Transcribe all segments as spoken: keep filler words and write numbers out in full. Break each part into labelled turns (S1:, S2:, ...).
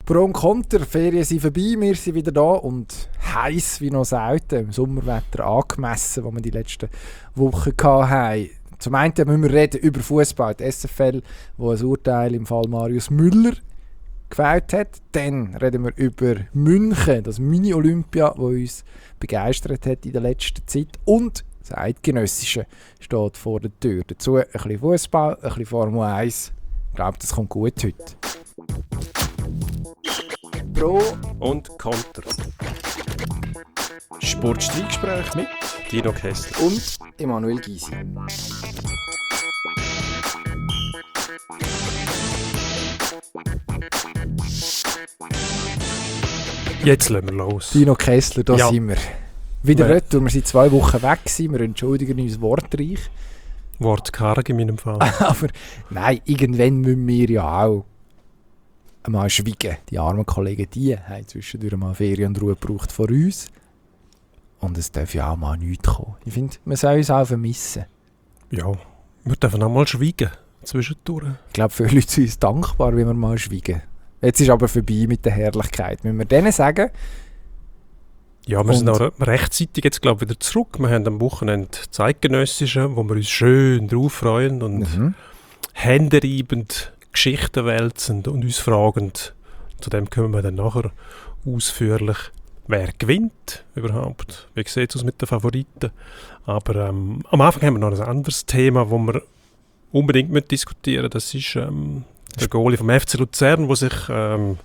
S1: Pro und Konter, Ferien sind vorbei, wir sind wieder da und heiß wie noch selten, im Sommerwetter angemessen, das wir die letzten Wochen hatten. Zum einen müssen wir reden über Fußball, die S F L, wo ein Urteil im Fall Marius Müller gefällt hat. Dann reden wir über München, das Mini-Olympia, das uns begeistert hat in der letzten Zeit. Und das Eidgenössische steht vor der Tür. Dazu ein bisschen Fußball, ein bisschen Formel eins. Ich glaube, das kommt gut heute. Pro
S2: und Konter.
S3: Sportstreitgespräch mit
S2: Dino Kessler
S1: und Emanuel Gysi.
S2: Jetzt lassen wir los.
S1: Dino Kessler, da
S2: ja.
S1: sind wir. Wieder
S2: Ja.
S1: retour, wir sind zwei Wochen weg gewesen, wir entschuldigen uns wortreich.
S2: Wortkarg in meinem Fall.
S1: Aber nein, irgendwann müssen wir ja auch mal schweigen. Die armen Kollegen, die haben zwischendurch mal Ferien und Ruhe gebraucht vor uns. Und es darf ja auch mal nichts kommen. Ich finde, man soll uns auch vermissen.
S2: Ja, wir dürfen auch mal schweigen zwischendurch.
S1: Ich glaube, viele Leute sind uns dankbar, wenn wir mal schweigen. Jetzt ist aber vorbei mit der Herrlichkeit. Müssen wir denen sagen?
S2: Ja, wir
S1: Und
S2: sind auch rechtzeitig jetzt, glaube ich, wieder zurück. Wir haben am Wochenende Zeitgenössische, wo wir uns schön drauf freuen und
S1: Mhm.
S2: händereibend Geschichten wälzend und uns fragend. Zu dem kommen wir dann nachher ausführlich, wer gewinnt überhaupt. Wie sieht es aus mit den Favoriten? Aber ähm, am Anfang haben wir noch ein anderes Thema, das wir unbedingt mit diskutieren. Das ist ähm, der Goalie vom F C Luzern, der sich ähm,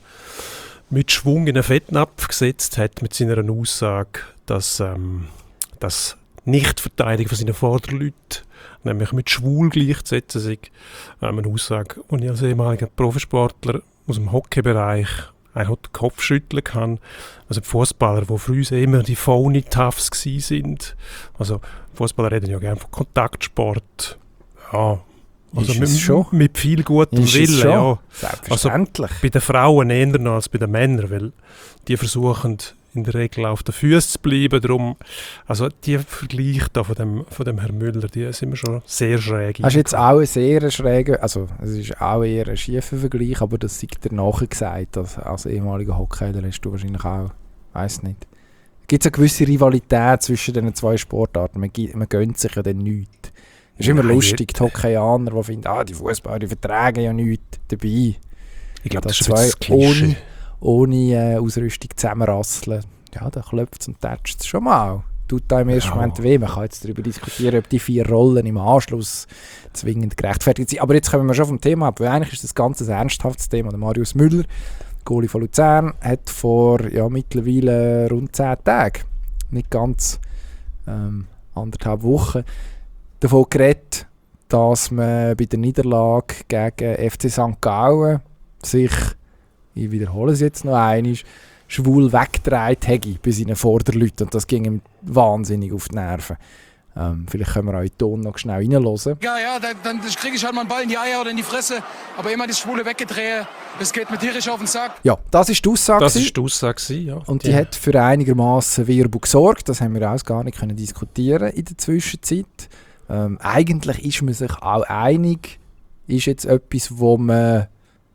S2: mit Schwung in einen Fettnapf gesetzt hat mit seiner Aussage, dass ähm, das Nichtverteidigen von seinen Vorderleuten nämlich mit schwul gleichzusetzen sei. Ähm, eine Aussage, die ich als ehemaliger Profisportler aus dem Hockeybereich einen den Kopf schütteln kann. Also die Fußballer, die für uns immer die phony Toughs sind. Also Fußballer reden ja gerne von Kontaktsport. Ja, also
S1: Ist
S2: mit,
S1: es schon?
S2: mit viel gutem
S1: Ist es
S2: Willen.
S1: schon?
S2: Ja.
S1: Selbstverständlich.
S2: Bei den Frauen eher noch als bei den Männern, weil die versuchen in der Regel auf den Füßen zu bleiben. Darum, also die Vergleiche da von dem, von dem Herrn Müller, die sind mir schon sehr schräg.
S1: Das ist jetzt auch ein sehr schräger, also es ist auch eher ein schiefer Vergleich, aber das sagt dir nachher gesagt, als, als ehemaliger Hockeyler hast du wahrscheinlich auch, weiss nicht. Gibt es eine gewisse Rivalität zwischen den zwei Sportarten, man, gi- man gönnt sich ja dann nichts. Es ist immer
S2: Nein,
S1: lustig, die Hockeyaner, die finden, ah, die Fußballer, die vertragen ja nichts dabei.
S2: Ich glaube, das,
S1: Das
S2: ist ein bisschen das Klischee.
S1: ohne, ohne äh, Ausrüstung zusammenrasseln. Ja, da klopft es und tätscht es schon mal. Tut da im ersten
S2: Ja.
S1: Moment weh. Man kann jetzt darüber diskutieren, ob die vier Rollen im Anschluss zwingend gerechtfertigt sind. Aber jetzt kommen wir schon vom Thema ab, weil eigentlich ist das Ganze ein ernsthaftes Thema. Der Marius Müller, Goalie von Luzern, hat vor ja, mittlerweile rund zehn Tagen, nicht ganz ähm, anderthalb Wochen, davon geredet, dass man bei der Niederlage gegen F C Sankt Gallen sich, ich wiederhole es jetzt noch einmal, schwul weggedreht hätte bei seinen Vorderleuten. Und das ging ihm wahnsinnig auf die Nerven. Ähm, vielleicht können wir auch in den Ton noch schnell reinhören.
S4: Ja, ja, dann, dann kriege ich halt mal einen Ball in die Eier oder in die Fresse. Aber immer das schwule Weggedrehe, das geht mir tierisch auf den Sack.
S1: Ja, das ist die Aussage.
S2: Das
S1: gewesen.
S2: ist die Aussage, gewesen, ja.
S1: Und die hat für einigermaßen Wirbel gesorgt. Das haben wir auch gar nicht können diskutieren in der Zwischenzeit. Ähm, eigentlich ist man sich auch einig, ist jetzt etwas, wo man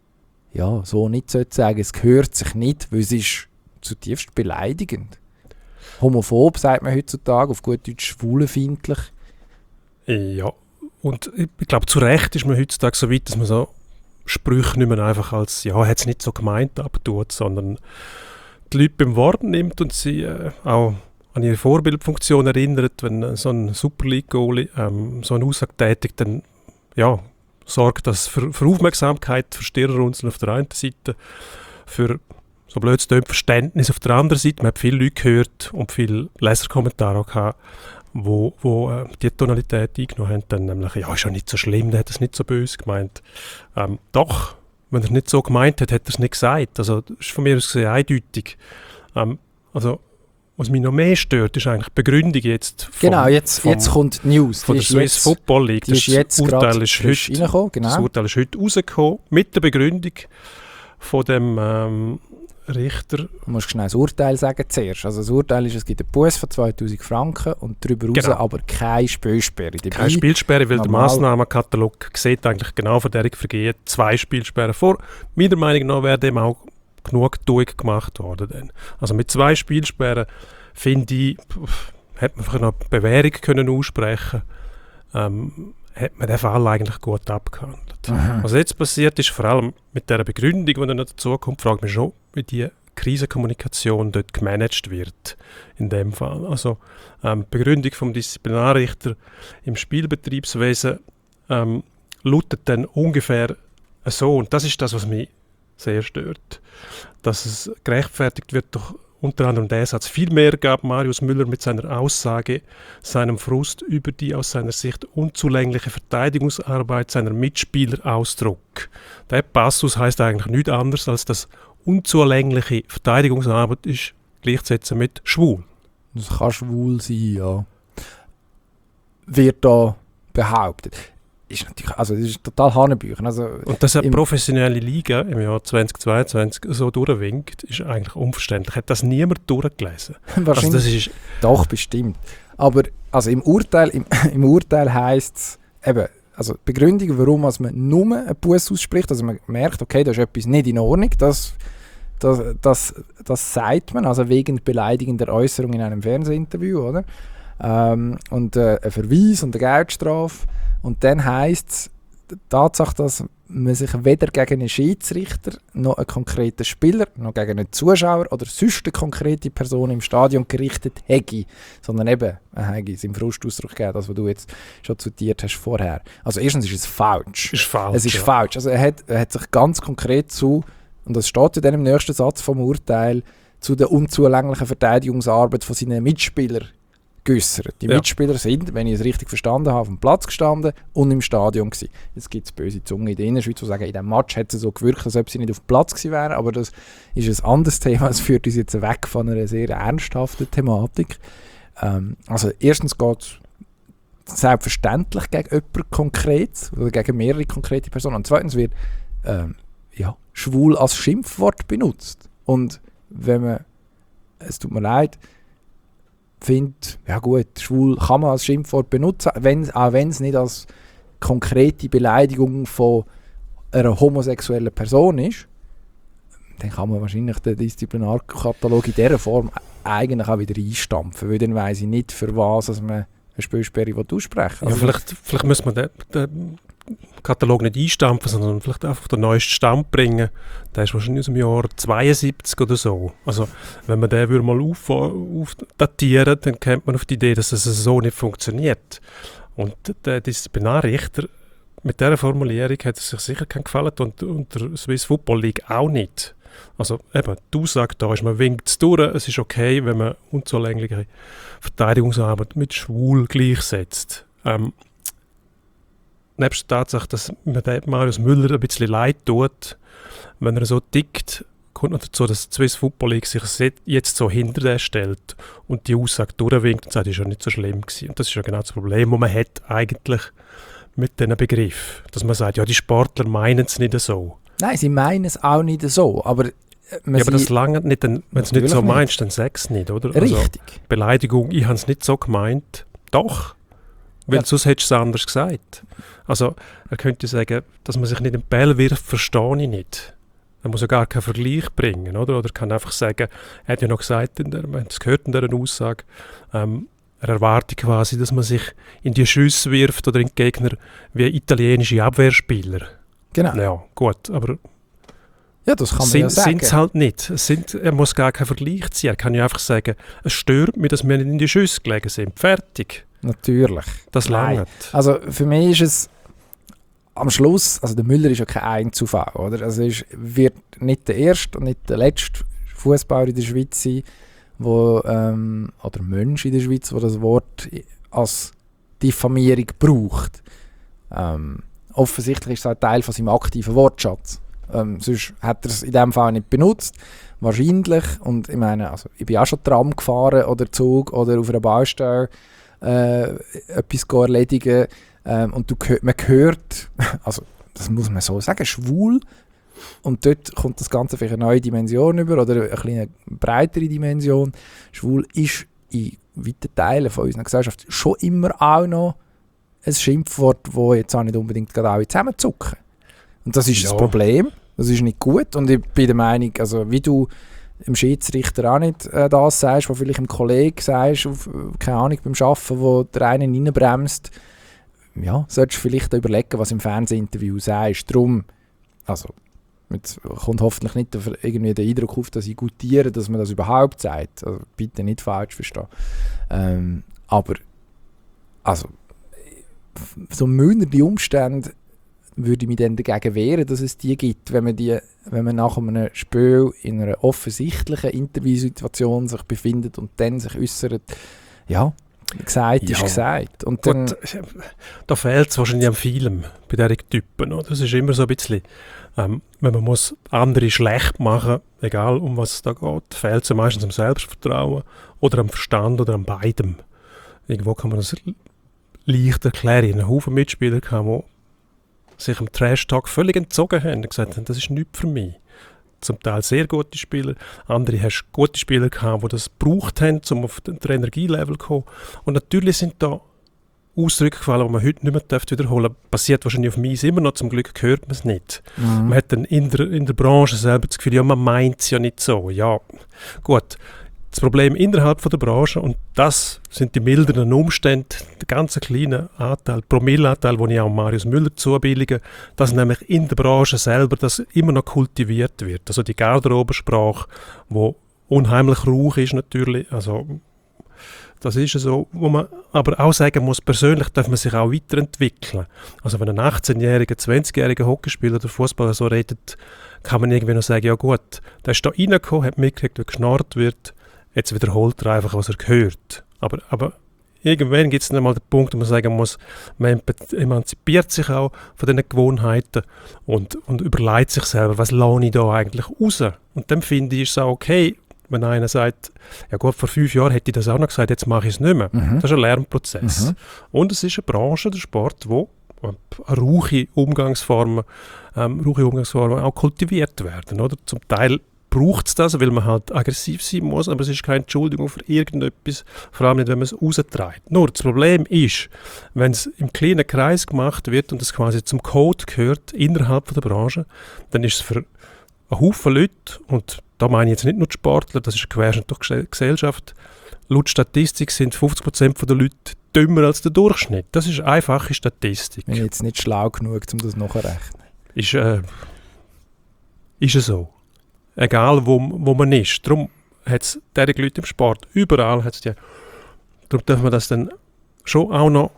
S1: ja, so nicht sollte sagen, es gehört sich nicht, weil es ist zutiefst beleidigend. Homophob sagt man heutzutage, auf gut Deutsch schwulenfeindlich.
S2: Ja, und ich glaube, zu Recht ist man heutzutage so weit, dass man so Sprüche nicht mehr einfach als, ja, hat es nicht so gemeint abtut, sondern die Leute beim Wort nimmt und sie äh, auch an ihre Vorbildfunktion erinnert, wenn äh, so ein Super League-Goalie ähm, so eine Aussage tätigt, dann ja, sorgt das für, für Aufmerksamkeit, für Stirnrunzeln auf der einen Seite, für so blöd es klingt, Verständnis auf der anderen Seite. Man hat viele Leute gehört und viele Leserkommentare auch gehabt, wo, wo äh, die Tonalität eingenommen haben, dann nämlich, ja, ist ja nicht so schlimm, der hat es nicht so böse gemeint. Ähm, doch, wenn er es nicht so gemeint hat, hat er es nicht gesagt. Also das ist von mir aus gesehen eindeutig. Ähm, also was mich noch mehr stört, ist eigentlich die Begründung jetzt vom,
S1: Genau, jetzt,
S2: vom,
S1: jetzt kommt die News.
S2: von
S1: Die
S2: der
S1: ist
S2: Swiss
S1: jetzt,
S2: Football League.
S1: die ist
S2: Das
S1: jetzt
S2: Urteil
S1: gerade
S2: ist
S1: frisch
S2: heute,
S1: reingekommen, genau.
S2: das Urteil ist heute rausgekommen, mit der Begründung von dem ähm, Richter.
S1: Du musst schnell das Urteil sagen zuerst. Also das Urteil ist, es gibt einen Buß von zweitausend Franken und darüber
S2: Genau.
S1: raus aber keine Spielsperre. Dabei,
S2: Keine Spielsperre, weil der
S1: normal-
S2: Massnahmenkatalog sieht eigentlich genau von dieser Vergehen zwei Spielsperren vor. Meiner Meinung nach wäre dem auch Genugtuung gemacht worden. Dann. Also mit zwei Spielsperren, finde ich, hätte man vielleicht noch Bewährung können aussprechen ähm, hat man den Fall eigentlich gut abgehandelt.
S1: Mhm.
S2: Was jetzt passiert ist, vor allem mit der Begründung, die dann noch dazu kommt, fragt mich schon, wie die Krisenkommunikation dort gemanagt wird, in dem Fall. Also ähm, die Begründung vom Disziplinarrichter im Spielbetriebswesen ähm, lautet dann ungefähr so, und das ist das, was mich sehr stört, dass es gerechtfertigt wird durch unter anderem der Satz. Vielmehr gab Marius Müller mit seiner Aussage seinem Frust über die aus seiner Sicht unzulängliche Verteidigungsarbeit seiner Mitspieler Ausdruck. Der Passus heißt eigentlich nichts anderes, als dass unzulängliche Verteidigungsarbeit ist gleichzusetzen mit schwul.
S1: Das kann schwul sein, ja. Wird da behauptet. Ist natürlich, also das ist total Hanebüchen. Also
S2: und dass eine
S1: im,
S2: professionelle Liga im Jahr zweitausendzweiundzwanzig so durchwinkt, ist eigentlich unverständlich. Hat das niemand durchgelesen?
S1: Wahrscheinlich
S2: also das ist
S1: doch, bestimmt. Aber also im Urteil, im, im Urteil heisst es eben, also die Begründung, warum also man nur einen Buss ausspricht, also man merkt, okay, da ist etwas nicht in Ordnung, das, das, das, das sagt man, also wegen beleidigender Äußerung in einem Fernsehinterview, oder? Ähm, und äh, ein Verweis und eine Geldstrafe. Und dann heisst es, die Tatsache, dass man sich weder gegen einen Schiedsrichter, noch einen konkreten Spieler, noch gegen einen Zuschauer oder sonst eine konkrete Person im Stadion gerichtet hätte, sondern eben, er hätte es im Frustausdruck gegeben, das, was du jetzt schon zitiert hast vorher. Also erstens ist es falsch.
S2: Ist falsch
S1: es ist
S2: ja.
S1: falsch. Also er hat, er hat sich ganz konkret zu, und das steht in dem nächsten Satz vom Urteil, zu der unzulänglichen Verteidigungsarbeit von seinen Mitspielern geäussert. Die
S2: ja.
S1: Mitspieler sind, wenn ich es richtig verstanden habe, auf dem Platz gestanden und im Stadion gewesen. Jetzt gibt es böse Zungen in der Innerschweiz, die sagen, in diesem Match hat es so gewirkt, als ob sie nicht auf dem Platz gewesen wären, aber das ist ein anderes Thema. Es führt uns jetzt weg von einer sehr ernsthaften Thematik. Ähm, also erstens geht es selbstverständlich gegen jemanden konkret oder gegen mehrere konkrete Personen. Und zweitens wird ähm, ja, schwul als Schimpfwort benutzt. Und wenn man, es tut mir leid, findet, ja gut, schwul kann man als Schimpfwort benutzen, wenn, auch wenn es nicht als konkrete Beleidigung von einer homosexuellen Person ist, dann kann man wahrscheinlich den Disziplinarkatalog in dieser Form eigentlich auch wieder einstampfen, weil dann weiss ich nicht, für was also man eine Spielsperre aussprechen will.
S2: Ja, vielleicht, vielleicht müssen wir den, den Katalog nicht einstampfen, sondern vielleicht einfach den neuesten Stand bringen. Der ist wahrscheinlich aus dem Jahr zweiundsiebzig oder so. Also wenn man den mal auf, aufdatieren, dann kommt man auf die Idee, dass es so nicht funktioniert. Und der Disziplinarrichter mit dieser Formulierung hat es sich sicher keinen gefallen und, und der Swiss Football League auch nicht. Also eben, die Aussage da ist, man winkt es durch, es ist okay, wenn man unzulängliche Verteidigungsarbeit mit schwul gleichsetzt. Ähm, nebst der Tatsache, dass mir der Marius Müller ein bisschen leid tut, wenn er so tickt, kommt noch dazu, dass die Swiss Football League sich jetzt so hinter den stellt und die Aussage durchwinkt und sagt, das ist ja nicht so schlimm gewesen. Und das ist ja genau das Problem, das man hat eigentlich mit diesem Begriff. Dass man sagt, ja, die Sportler meinen es nicht so.
S1: Nein, sie meinen es auch nicht so, aber
S2: ja, aber das lange nicht, wenn du es nicht so nicht. meinst, dann sag es nicht, oder?
S1: Richtig.
S2: Also, Beleidigung, ich habe es nicht so gemeint. Doch, weil ja. sonst hättest du es anders gesagt. Also er könnte sagen, dass man sich nicht in den Ball wirft, verstehe ich nicht. Er muss ja gar keinen Vergleich bringen, oder? Oder kann einfach sagen, er hat ja noch gesagt, in der, man hat es gehört in dieser Aussage, ähm, er erwartet quasi, dass man sich in die Schüsse wirft oder in die Gegner wie italienische Abwehrspieler.
S1: Genau.
S2: Ja, gut, aber
S1: ja, das kann man
S2: sind,
S1: ja sagen.
S2: Sind es halt nicht. Es sind, er muss gar keinen Vergleich ziehen. Er kann ja einfach sagen, es stört mich, dass wir nicht in die Schüsse gelegen sind. Fertig.
S1: Natürlich.
S2: Das langt.
S1: Also für mich ist es am Schluss, also der Müller ist ja kein Einzelfall, oder? Also er ist, wird nicht der erste und nicht der letzte Fußballer in der Schweiz sein, wo, ähm, oder Mensch in der Schweiz, der das Wort als Diffamierung braucht. Ähm, offensichtlich ist es ein Teil von seinem aktiven Wortschatz. Ähm, sonst hat er es in diesem Fall nicht benutzt. Wahrscheinlich, und ich meine, also ich bin auch schon Tram gefahren oder Zug oder auf einer Baustelle äh, etwas erledigen ähm, und du, man hört, also das muss man so sagen, schwul, und dort kommt das Ganze vielleicht eine neue Dimension über oder eine kleine breitere Dimension. Schwul ist in weiten Teilen von unserer Gesellschaft schon immer auch noch ein Schimpfwort, das jetzt auch nicht unbedingt gerade alle zusammenzucken. Und das ist ja das Problem. Das ist nicht gut und ich bin der Meinung, also wie du im Schiedsrichter auch nicht äh, das sagst, was vielleicht im Kollegen sagst, auf, keine Ahnung, beim Arbeiten, wo der einen reinbremst, ja, solltest du vielleicht überlegen, was im Fernsehinterview sagst. Darum, also, jetzt kommt hoffentlich nicht irgendwie der Eindruck auf, dass ich gutiere, dass man das überhaupt sagt. Also, bitte nicht falsch verstehen. Ähm, aber, also, so mildernde Umstände würde ich mich dann dagegen wehren, dass es die gibt, wenn man, die, wenn man nach einem Spiel in einer offensichtlichen Interviewsituation sich befindet und dann sich äußert, ja, gesagt ja. ist gesagt. Und dann,
S2: Gut, da fehlt es wahrscheinlich an vielem bei diesen Typen. Oder? Das ist immer so ein bisschen, ähm, wenn man muss andere schlecht machen, egal um was es da geht, fehlt es meistens am Selbstvertrauen oder am Verstand oder an beidem. Irgendwo kann man das leicht erklären. Ich hatte einen Haufen Mitspieler, die sich im Trash-Talk völlig entzogen haben und gesagt haben, das ist nichts für mich. Zum Teil sehr gute Spieler, andere hast gute Spieler gehabt, die das gebraucht haben, um auf den Energielevel zu kommen. Und natürlich sind da Ausdrücke gefallen, die man heute nicht mehr wiederholen darf. Passiert wahrscheinlich auf mich immer noch, zum Glück hört man es nicht. Mhm. Man hat dann in der, in der Branche selber das Gefühl, ja, man meint es ja nicht so. Ja, gut. Das Problem innerhalb von der Branche, und das sind die mildernden Umstände, der ganz kleine Anteil, Promilleanteil, den ich auch Marius Müller zubillige, dass nämlich in der Branche selber das immer noch kultiviert wird. Also die Garderobensprache, die unheimlich rauch ist natürlich, also das ist so, wo man aber auch sagen muss, persönlich darf man sich auch weiterentwickeln. Also wenn ein achtzehnjähriger, zwanzigjähriger Hockeyspieler oder Fußballer so redet, kann man irgendwie noch sagen, ja gut, der ist da reingekommen, hat mitgekriegt, wie geschnarrt wird, jetzt wiederholt er einfach, was er gehört. Aber, aber irgendwann gibt es dann mal den Punkt, wo man sagen muss, man emanzipiert sich auch von diesen Gewohnheiten und, und überlegt sich selber, was lasse ich da eigentlich raus? Und dann finde ich es auch okay, wenn einer sagt, ja gut, vor fünf Jahren hätte ich das auch noch gesagt, jetzt mache ich es nicht mehr. Mhm. Das ist ein Lernprozess. Mhm. Und es ist eine Branche, der Sport, wo rauche Umgangsformen, ähm, rauche Umgangsformen auch kultiviert werden. Oder? Zum Teil braucht es das, weil man halt aggressiv sein muss, aber es ist keine Entschuldigung für irgendetwas, vor allem nicht, wenn man es raustreibt. Nur das Problem ist, wenn es im kleinen Kreis gemacht wird und es quasi zum Code gehört, innerhalb von der Branche, dann ist es für einen Haufen Leute, und da meine ich jetzt nicht nur die Sportler, das ist ein Querschnitt durch die Gesellschaft, laut Statistik sind fünfzig Prozent der Leute dümmer als der Durchschnitt. Das ist eine einfache Statistik.
S1: Ich bin jetzt nicht schlau genug, um das nachzurechnen.
S2: Ist, äh, ist es so. Egal, wo, wo man ist. Darum hat es diese Leute im Sport, überall hat es die. Darum darf man das dann schon auch noch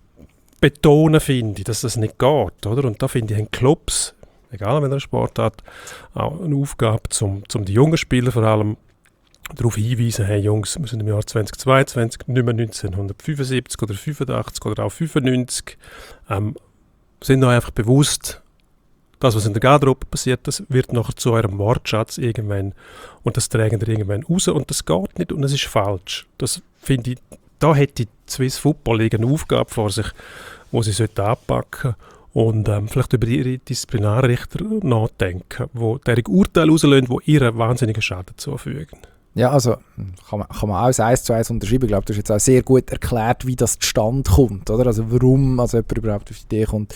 S2: betonen, finde ich, dass das nicht geht. Oder? Und da finde ich, haben Clubs, egal in welcher Sportart, auch eine Aufgabe, um zum die jungen Spieler vor allem darauf hinweisen, hey Jungs, wir sind im Jahr zweitausendzweiundzwanzig, nicht mehr neunzehnhundertfünfundsiebzig oder fünfundachtzig oder auch fünfundneunzig. Ähm, sind euch einfach bewusst, das, was in der Garderobe passiert, das wird nachher zu eurem Wortschatz irgendwann und das tragen ihr irgendwann raus und das geht nicht und das ist falsch. Das finde ich, da hätte die Swiss Football League eine Aufgabe vor sich, wo sie anpacken und ähm, vielleicht über ihre Disziplinarrichter nachdenken, die deren Urteile rauslösen, die ihren wahnsinnigen Schaden zufügen.
S1: Ja, also kann man, kann man alles eins zu eins unterschreiben. Ich glaube, du hast jetzt auch sehr gut erklärt, wie das zustande kommt, oder? Also warum also jemand überhaupt auf die Idee kommt,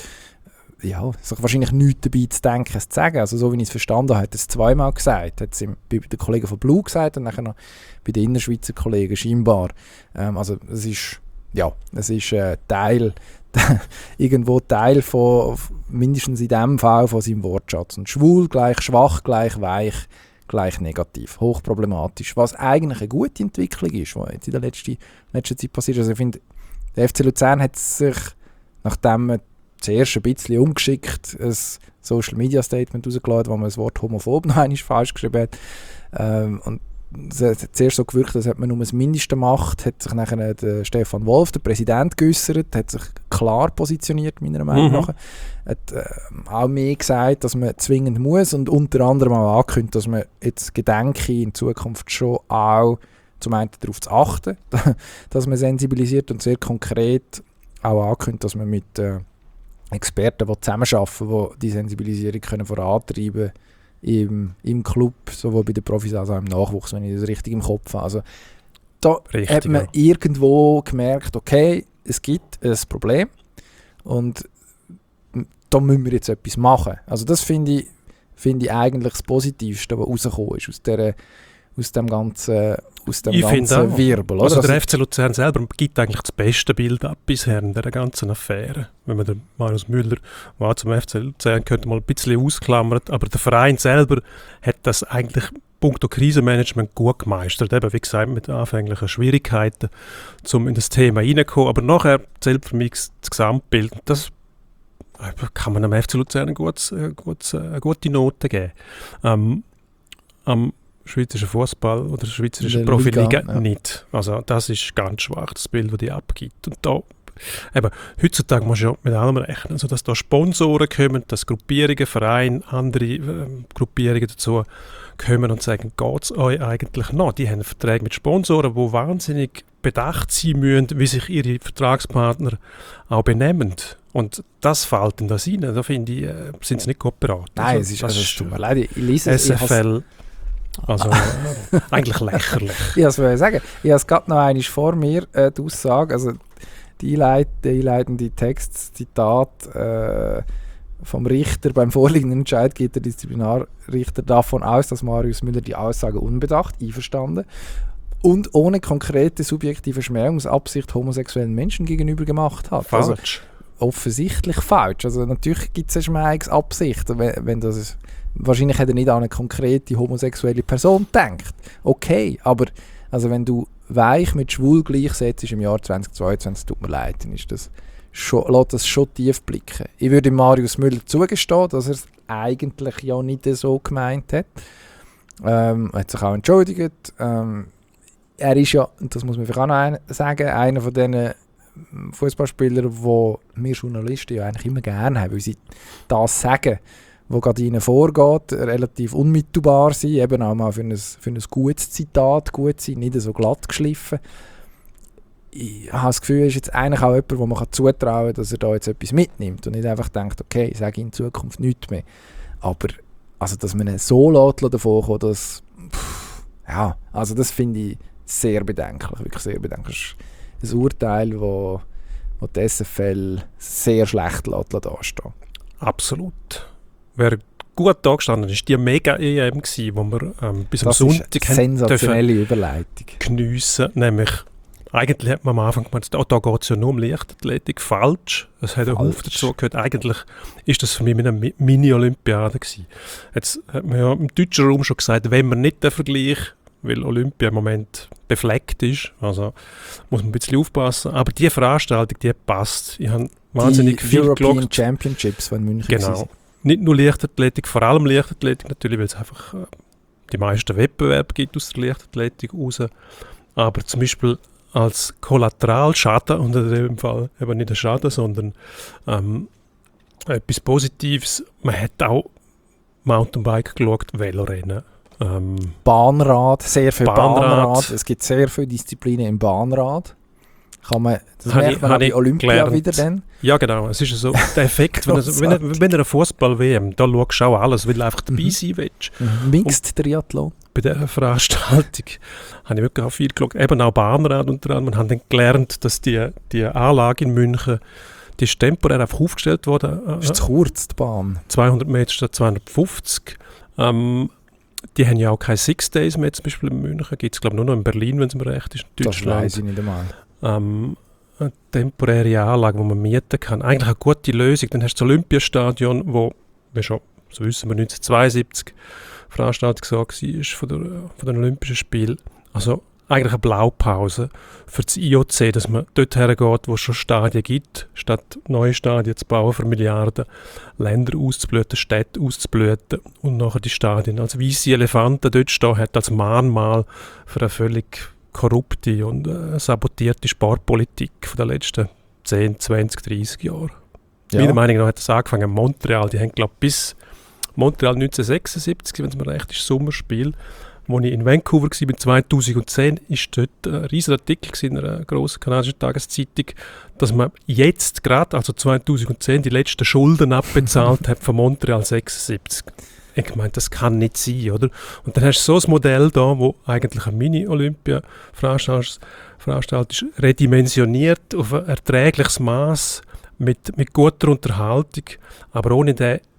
S1: ja, sich wahrscheinlich nichts dabei zu denken, es zu sagen. Also so wie ich es verstanden habe, hat er es zweimal gesagt. Hat es bei den Kollegen von Blue gesagt und dann noch bei den Innerschweizer Kollegen scheinbar. Ähm, also es ist, ja, es ist äh, Teil, irgendwo Teil von, mindestens in diesem Fall, von seinem Wortschatz. Und schwul gleich schwach, gleich weich, gleich negativ. Hochproblematisch. Was eigentlich eine gute Entwicklung ist, die jetzt in der letzten, letzten Zeit passiert ist. Also ich finde, der F C Luzern hat sich, nachdem man zuerst ein bisschen ungeschickt ein Social-Media-Statement rausgeladen, wo man das Wort homophob noch einmal falsch geschrieben hat. Ähm, und es hat zuerst so gewirkt, als ob man nur das Mindeste macht, hat sich nachher der Stefan Wolf, der Präsident, geäussert, hat sich klar positioniert, meiner Meinung nach. Mhm. Hat äh, auch mehr gesagt, dass man zwingend muss und unter anderem auch angekündigt, dass man jetzt gedenke, in Zukunft schon auch zum einen darauf zu achten, dass man sensibilisiert und sehr konkret auch angekündigt, dass man mit äh, Experten, die zusammenarbeiten, die die Sensibilisierung können vorantreiben im, im Club, sowohl bei den Profis als auch im Nachwuchs, wenn ich das richtig im Kopf habe. Also, da richtig, hat man ja. irgendwo gemerkt, okay, es gibt ein Problem und da müssen wir jetzt etwas machen. Also das finde ich finde ich eigentlich das Positivste, was rausgekommen ist aus, der, aus dem ganzen, aus dem
S2: ich
S1: ganzen Wirbel.
S2: Also,
S1: also
S2: der F C Luzern selber gibt eigentlich das beste Bild ab bisher in dieser ganzen Affäre. Wenn man den Marius Müller war zum F C Luzern, könnte man ein bisschen ausklammert, aber der Verein selber hat das eigentlich punkto Krisenmanagement gut gemeistert. Eben, wie gesagt, mit anfänglichen Schwierigkeiten, um in das Thema reinzukommen. Aber nachher zählt für mich das Gesamtbild. Das kann man am F C Luzern eine, gutes, eine, gutes, eine gute Note geben. Ähm, am schweizerischen Fußball oder der schweizerischen Profiliga ja. nicht. Also das ist ganz schwach, das Bild, das die abgibt. Und da, eben, heutzutage muss man ja mit allem rechnen, also dass da Sponsoren kommen, dass Gruppierungen, Vereine, andere äh, Gruppierungen dazu kommen und sagen, geht es euch eigentlich noch? Die haben Verträge mit Sponsoren, die wahnsinnig bedacht sein müssen, wie sich ihre Vertragspartner auch benehmen. Und das fällt in das rein. Da finde ich, äh, sind sie nicht gut beraten.
S1: Nein,
S2: also,
S1: es ist,
S2: das
S1: also,
S2: ist
S1: es tut mir leid, ich lese
S2: S F L. Also äh, eigentlich lächerlich.
S1: Ich wollte es sagen, ich habe es gerade noch einmal vor mir, äh, die Aussage, also die einleitende, einleitende Textzitat äh, vom Richter beim vorliegenden Entscheid geht der Disziplinarrichter davon aus, dass Marius Müller die Aussage unbedacht, einverstanden und ohne konkrete subjektive Schmähungsabsicht homosexuellen Menschen gegenüber gemacht hat.
S2: Falsch.
S1: Also, offensichtlich falsch. Also natürlich gibt es eine Schmähungsabsicht, wenn, wenn das... Wahrscheinlich hat er nicht an eine konkrete homosexuelle Person gedacht. Okay, aber also wenn du weich mit schwul gleichsetzt im Jahr zweitausendzweiundzwanzig, tut mir leid, dann ist das schon, lässt das schon tief blicken. Ich würde Marius Müller zugestehen, dass er es eigentlich ja nicht so gemeint hat. Ähm, er hat sich auch entschuldigt. Ähm, er ist ja, und das muss man vielleicht auch noch ein, sagen, einer von diesen Fußballspielern, die wir Journalisten ja eigentlich immer gerne haben, weil sie das sagen, wo gerade ihnen vorgeht, relativ unmittelbar sein, eben auch mal für ein, für ein gutes Zitat gut sein, nicht so glatt geschliffen. Ich habe das Gefühl, er ist jetzt eigentlich auch jemand, wo man zutrauen kann, dass er da jetzt etwas mitnimmt und nicht einfach denkt, okay, ich sage in Zukunft nichts mehr. Aber also, dass man ihn so lässt davon kommt, das, pff, ja, also das finde ich sehr bedenklich, wirklich sehr bedenklich. Das ist ein Urteil, wo, wo die S F L sehr schlecht lässt, dastehen.
S2: Absolut. Wer gut da gestanden ist, die Mega-E M gsi, wo wir ähm, bis am Sonntag
S1: ist eine sensationelle Überleitung
S2: geniessen, nämlich eigentlich hat man am Anfang gemeint, oh, da geht es ja nur um Leichtathletik. Falsch. Es hat einen Haufen dazu gehört. Eigentlich ist das für mich eine Mini-Olympiade gewesen. Jetzt hat man ja im deutschen Raum schon gesagt, wenn man nicht den Vergleich, weil Olympia im Moment befleckt ist, also muss man ein bisschen aufpassen. Aber die Veranstaltung, die passt. Ich habe wahnsinnig
S1: die
S2: viel
S1: European
S2: geschaut.
S1: Championships von München.
S2: Genau. Nicht nur Leichtathletik, vor allem Leichtathletik natürlich, weil es einfach äh, die meisten Wettbewerbe gibt aus der Leichtathletik raus. Aber zum Beispiel als Kollateralschaden, und in dem Fall eben nicht ein Schaden, sondern ähm, etwas Positives, man hat auch Mountainbike geschaut, Velorennen. Ähm,
S1: Bahnrad, sehr viel
S2: Bahnrad.
S1: Bahnrad. Es gibt sehr viele Disziplinen im Bahnrad. Kann man, das
S2: Habe
S1: merkt
S2: ich-
S1: man auch
S2: habe
S1: bei
S2: ich
S1: Olympia
S2: gelernt.
S1: wieder dann.
S2: Ja genau, es ist so der Effekt, wenn, du- wenn, du- wenn du eine Fußball-W M, da schaust du auch alles, weil du einfach dabei
S1: Mhm.
S2: sein willst.
S1: Mixed Triathlon.
S2: Bei dieser Veranstaltung habe ich wirklich auch viel geschaut, eben auch Bahnrad unter anderem. Wir haben dann gelernt, dass die, die Anlage in München, die ist temporär einfach aufgestellt worden,
S1: Das ist
S2: äh,
S1: zu kurz, die Bahn.
S2: zweihundert Meter statt zweihundertfünfzig. Ähm, die haben ja auch keine Six Days mehr, zum Beispiel in München, gibt es glaube ich nur noch in Berlin, wenn es mir recht ist, in
S1: Das
S2: Deutschland.
S1: weiss ich nicht einmal.
S2: ähm, eine temporäre Anlage, die man mieten kann. Eigentlich eine gute Lösung. Dann hast du das Olympiastadion, wo, wie schon, so wissen wir, neunzehnhundertzweiundsiebzig Veranstaltung so war von, der, von den Olympischen Spielen. Also eigentlich eine Blaupause für das I O C, dass man dort hergeht, wo es schon Stadien gibt, statt neue Stadien zu bauen für Milliarden, Länder auszublüten, Städte auszublüten und nachher die Stadien als weisse Elefanten dort stehen hat, als Mahnmal für eine völlig korrupte und äh, sabotierte Sportpolitik von den letzten zehn, zwanzig, dreissig Jahren.
S1: Ja.
S2: Meiner Meinung nach hat das angefangen in Montreal. Die haben, glaube ich, bis Montreal neunzehnhundertsechsundsiebzig, wenn es mir recht ist, Sommerspiel. Als ich in Vancouver war, mit zweitausendzehn, war dort ein riesiger Artikel in einer grossen kanadischen Tageszeitung, dass man jetzt gerade, also zweitausendzehn, die letzten Schulden abbezahlt hat von Montreal sechsundsiebzig. Ich meine, das kann nicht sein, oder? Und dann hast du so ein Modell da, wo eigentlich eine Mini-Olympia-Veranstaltung ist, redimensioniert auf ein erträgliches Maß mit, mit guter Unterhaltung, aber ohne den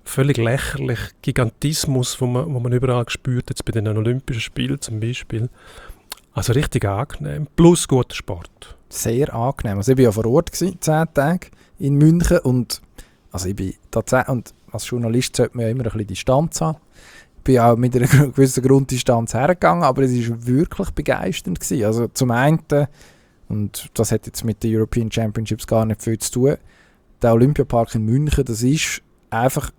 S2: völlig lächerlich Gigantismus, wo man, wo man überall gespürt, jetzt bei den Olympischen Spielen zum Beispiel. Also richtig angenehm, plus guter Sport.
S1: Sehr angenehm. Also ich war ja vor Ort gewesen, zehn Tage in München und also ich bin tatsächlich, und als Journalist sollte man ja immer ein bisschen Distanz haben. Ich bin auch mit einer gewissen Grunddistanz hergegangen, aber es war wirklich begeisternd gewesen. Also zum einen, und das hat jetzt mit den European Championships gar nicht viel zu tun, der Olympiapark in München, das ist einfach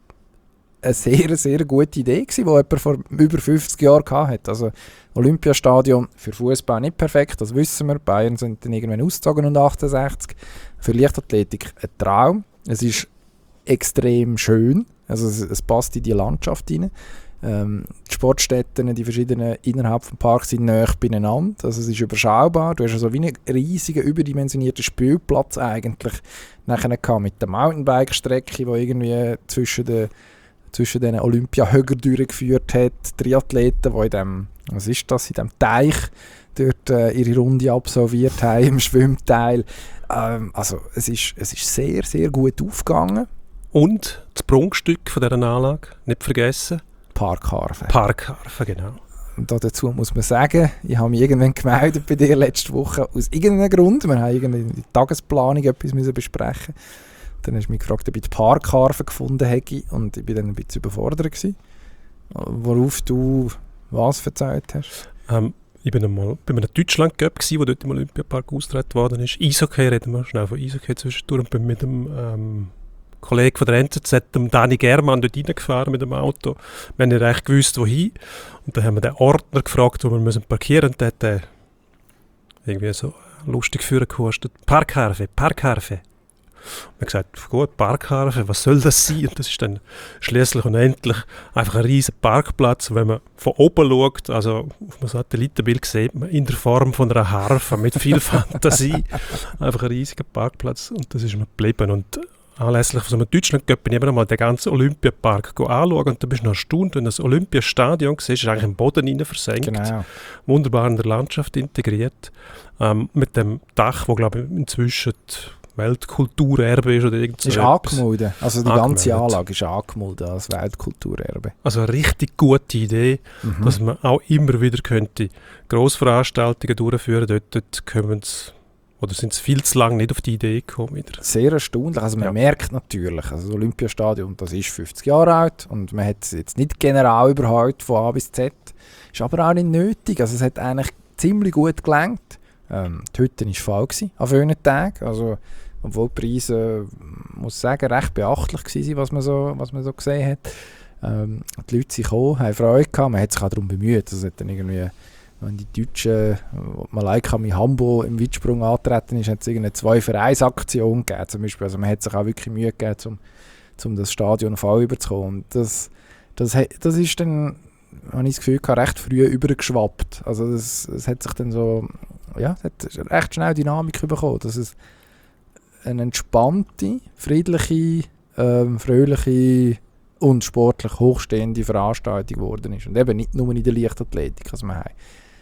S1: eine sehr, sehr gute Idee gewesen, die jemand vor über fünfzig Jahren hatte. Also Olympiastadion für Fußball nicht perfekt, das wissen wir. Bayern sind dann irgendwann ausgezogen und achtundsechzig. Für Leichtathletik ein Traum. Es ist extrem schön, also es, es passt in die Landschaft rein. Ähm, die Sportstätten, die verschiedenen innerhalb des Parks sind nahe beieinander. Also es ist überschaubar. Du hast also wie einen riesigen, überdimensionierten Spielplatz eigentlich nachher gehabt mit der Mountainbike-Strecke, die irgendwie zwischen den zwischen den Olympiahöger durchgeführt hat, Triathleten, die in dem, was ist das, in dem Teich dort äh, ihre Runde absolviert haben, im Schwimmteil. Ähm, also es ist, es ist sehr, sehr gut aufgegangen.
S2: Und das Prunkstück von dieser Anlage, nicht vergessen.
S1: Parkhafen.
S2: Parkhafen, genau.
S1: Und dazu muss man sagen, ich habe mich irgendwann gemeldet bei dir letzte Woche, aus irgendeinem Grund, wir haben irgendwie in der Tagesplanung etwas müssen besprechen. Dann hast du mich gefragt, ob ich die Parkhafen gefunden hätte und ich war dann ein bisschen überfordert gewesen. Worauf du was erzählt hast?
S2: Ähm, ich war einmal bei einem Deutschland-Cup, der dort im Olympiapark ausgetragen worden ist. Eishockey, reden wir schnell von Eishockey zwischendurch. Und bin mit dem ähm, Kollegen von der N Z Z, dem Dani Germann, dort reingefahren mit dem Auto. Wir haben nicht recht gewusst, wohin. Und dann haben wir den Ordner gefragt, wo wir müssen parkieren müssen. Und der hat äh, irgendwie so lustig führen gekostet. Parkhafen, Parkhafen. Und ich habe gesagt, gut, Parkhafen, was soll das sein? Und das ist dann schließlich und endlich einfach ein riesen Parkplatz. Und wenn man von oben schaut, also auf einem Satellitenbild sieht man in der Form von einer Harfe mit viel Fantasie einfach ein riesiger Parkplatz. Und das ist mir geblieben. Und anlässlich von so einem Deutschland-Cup bin ich eben mal den ganzen Olympiapark anschauen und da bist du noch erstaunt, wenn du das Olympiastadion siehst, ist eigentlich im Boden rein versenkt,
S1: Genau.
S2: Wunderbar in der Landschaft integriert, ähm, mit dem Dach, wo glaube ich inzwischen Weltkulturerbe ist oder irgend so
S1: ist
S2: etwas.
S1: angemeldet. Also die
S2: Angemeldet.
S1: ganze Anlage ist angemeldet als Weltkulturerbe.
S2: Also eine richtig gute Idee,
S1: Mhm.
S2: dass man auch immer wieder könnte Grossveranstaltungen durchführen könnte. Dort kommen sie, oder sind sie viel zu lange nicht auf die Idee gekommen wieder.
S1: Sehr erstaunlich. Also man
S2: Ja.
S1: merkt natürlich, also das Olympiastadion, das ist fünfzig Jahre alt und man hat es jetzt nicht general überholt von A bis Z. Ist aber auch nicht nötig. Also es hat eigentlich ziemlich gut gelangt. Ähm, die Hütte war voll gewesen, an vielen Tagen. Also, obwohl die Preise, äh, muss ich sagen, recht beachtlich waren, was man so, was man so gesehen hat. Ähm, die Leute sind gekommen, haben Freude gehabt, man hat sich auch darum bemüht. Also, hat dann irgendwie, wenn die Deutschen, Malaika Mihambo im Weitsprung antreten ist, hat es irgendeine Zwei-für-eins-Aktion gegeben. Zum Beispiel. Also, man hat sich auch wirklich Mühe gegeben, um, um das Stadion voll überzukommen. Und das, das, das ist dann, habe ich das Gefühl, recht früh übergeschwappt. Also, es das, das hat sich dann so, ja, es hat recht schnell Dynamik bekommen, dass es eine entspannte, friedliche, ähm, fröhliche und sportlich hochstehende Veranstaltung geworden ist. Und eben nicht nur in der Leichtathletik. Also wir hatten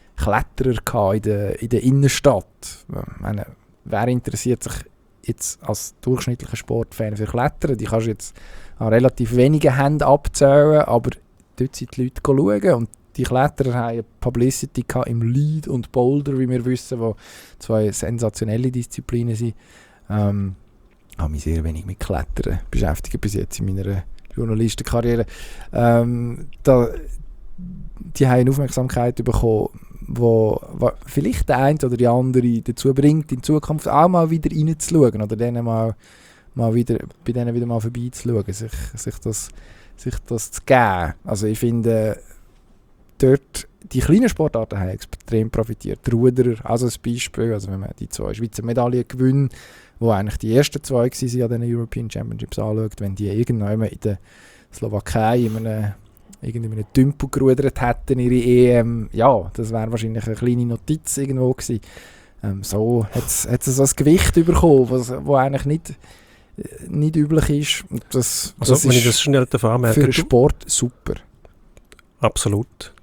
S1: Kletterer in der, in der Innenstadt. Ich meine, wer interessiert sich jetzt als durchschnittlicher Sportfan für Klettern? Die kannst du jetzt an relativ wenigen Händen abzählen, aber dort sind die Leute schauen. Und die Kletterer haben eine Publicity im Lead und Boulder, wie wir wissen, die zwei sensationelle Disziplinen sind. Ähm, ich habe mich sehr wenig mit Klettern beschäftigt bis jetzt in meiner Journalistenkarriere. Ähm, da, die haben eine Aufmerksamkeit bekommen, wo, wo vielleicht der eine oder die andere dazu bringt, in Zukunft auch mal wieder reinzuschauen oder denen mal, mal wieder, bei denen wieder mal vorbeizuschauen, sich, sich, das, sich das zu geben. Also ich finde, dort, die kleinen Sportarten haben extrem profitiert. Die Ruderer, also ein Beispiel, also wenn man die zwei Schweizer Medaillen gewinnt, wo eigentlich die ersten zwei waren an den European Championships anschaut, wenn die irgendwann in der Slowakei in einem, in einem Tümpel gerudert hätten, ihre E M, ja, das wäre wahrscheinlich eine kleine Notiz irgendwo gewesen. Ähm, so hat es so ein Gewicht bekommen, was wo eigentlich nicht, nicht üblich ist. Und das,
S2: Also
S1: das
S2: wenn
S1: ist
S2: ich das schnell anmerke,
S1: für den Sport super.
S2: Absolut.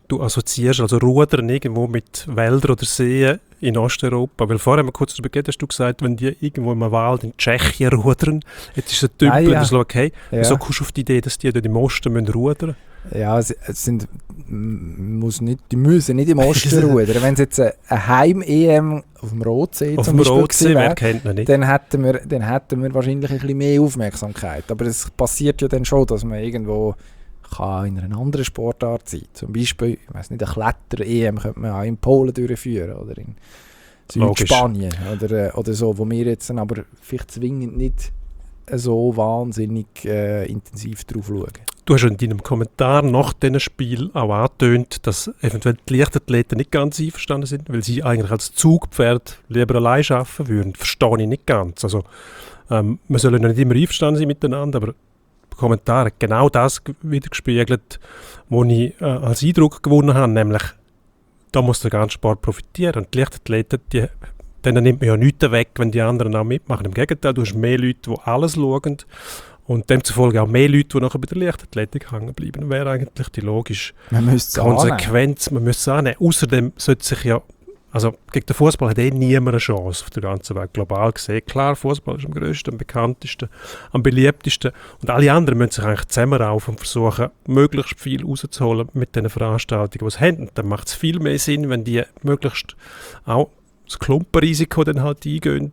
S2: du assoziierst, also Rudern irgendwo mit Wäldern oder Seen in Osteuropa. Weil vorher haben wir kurz darüber geredet, hast du gesagt, wenn die irgendwo im Wald in Tschechien rudern, jetzt ist es ein Typ
S1: ah,
S2: in
S1: ja.
S2: der Slowakei.
S1: Ja.
S2: Wieso kommst du auf die Idee, dass die dort im Osten müssen rudern?
S1: Ja, es, es sind, muss nicht, die müssen nicht im Osten rudern. Wenn es jetzt eine, eine Heim-E M auf dem Rotsee
S2: auf
S1: zum
S2: dem
S1: Beispiel
S2: Rotsee,
S1: gewesen
S2: wer
S1: wäre,
S2: kennt ihn nicht?
S1: dann hätten, wir, dann hätten wir wahrscheinlich ein bisschen mehr Aufmerksamkeit. Aber es passiert ja dann schon, dass man irgendwo kann in einer anderen Sportart sein. Zum Beispiel, ich weiss nicht, eine Kletter-E M könnte man auch in Polen durchführen oder in Südspanien oder, äh, oder so, wo wir jetzt dann aber vielleicht zwingend nicht so wahnsinnig äh, intensiv drauf schauen.
S2: Du hast in deinem Kommentar nach diesem Spiel auch angetönt, dass eventuell die Leichtathleten nicht ganz einverstanden sind, weil sie eigentlich als Zugpferd lieber allein arbeiten würden. Das verstehe ich nicht ganz. Also, ähm, wir sollen nicht immer einverstanden sein miteinander, aber der Kommentar hat genau das widergespiegelt, was ich äh, als Eindruck gewonnen habe, nämlich, da muss der ganze Sport profitieren. Und die Leichtathleten, die, denen nimmt man ja nichts weg, wenn die anderen auch mitmachen. Im Gegenteil, du hast mehr Leute, die alles schauen. Und demzufolge auch mehr Leute, die nachher bei der Leichtathletik hängen bleiben. Wäre eigentlich die logische Konsequenz. Man müsste es annehmen. Außerdem sollte sich ja, also gegen den Fußball hat eh niemand eine Chance auf der ganzen Welt. Global gesehen, klar, Fußball ist am grössten, am bekanntesten, am beliebtesten. Und alle anderen müssen sich eigentlich zusammenraufen und versuchen, möglichst viel rauszuholen mit diesen Veranstaltungen, die sie haben. Und dann macht es viel mehr Sinn, wenn die möglichst auch das Klumpenrisiko dann halt eingehen,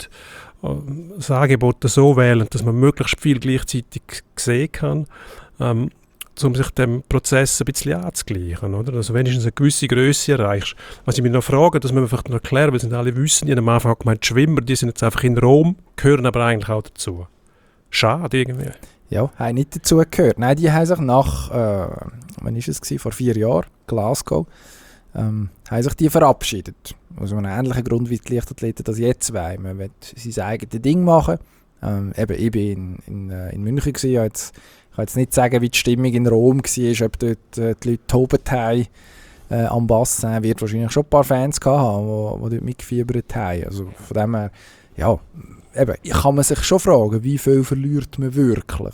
S2: das Angebot so wählen, dass man möglichst viel gleichzeitig sehen kann, ähm, um sich dem Prozess ein bisschen anzugleichen. Oder? Also wenigstens eine gewisse Größe erreichst. Was ich mich noch frage, das müssen wir vielleicht noch erklären, weil sie alle wissen, ich habe am Anfang gemeint, die Schwimmer, die sind jetzt einfach in Rom, gehören aber eigentlich auch dazu. Schade irgendwie.
S1: Ja, haben nicht dazu gehört. Nein, die haben sich nach, äh, wann war es gewesen? Vor vier Jahren, Glasgow, ähm, haben sich die verabschiedet. Aus einem ähnlichen Grund wie die Leichtathleten das jetzt wollen. Man will sein eigenes Ding machen. Ähm, eben, ich war in, in, in München. Gewesen. Ich, jetzt, ich kann jetzt nicht sagen, wie die Stimmung in Rom war, ob dort äh, die Leute tobt haben. Äh, am Bassin wird wahrscheinlich schon ein paar Fans gehabt haben, die dort mitgefiebert haben. Also von dem her, ja, eben, kann man sich schon fragen, wie viel verliert man wirklich.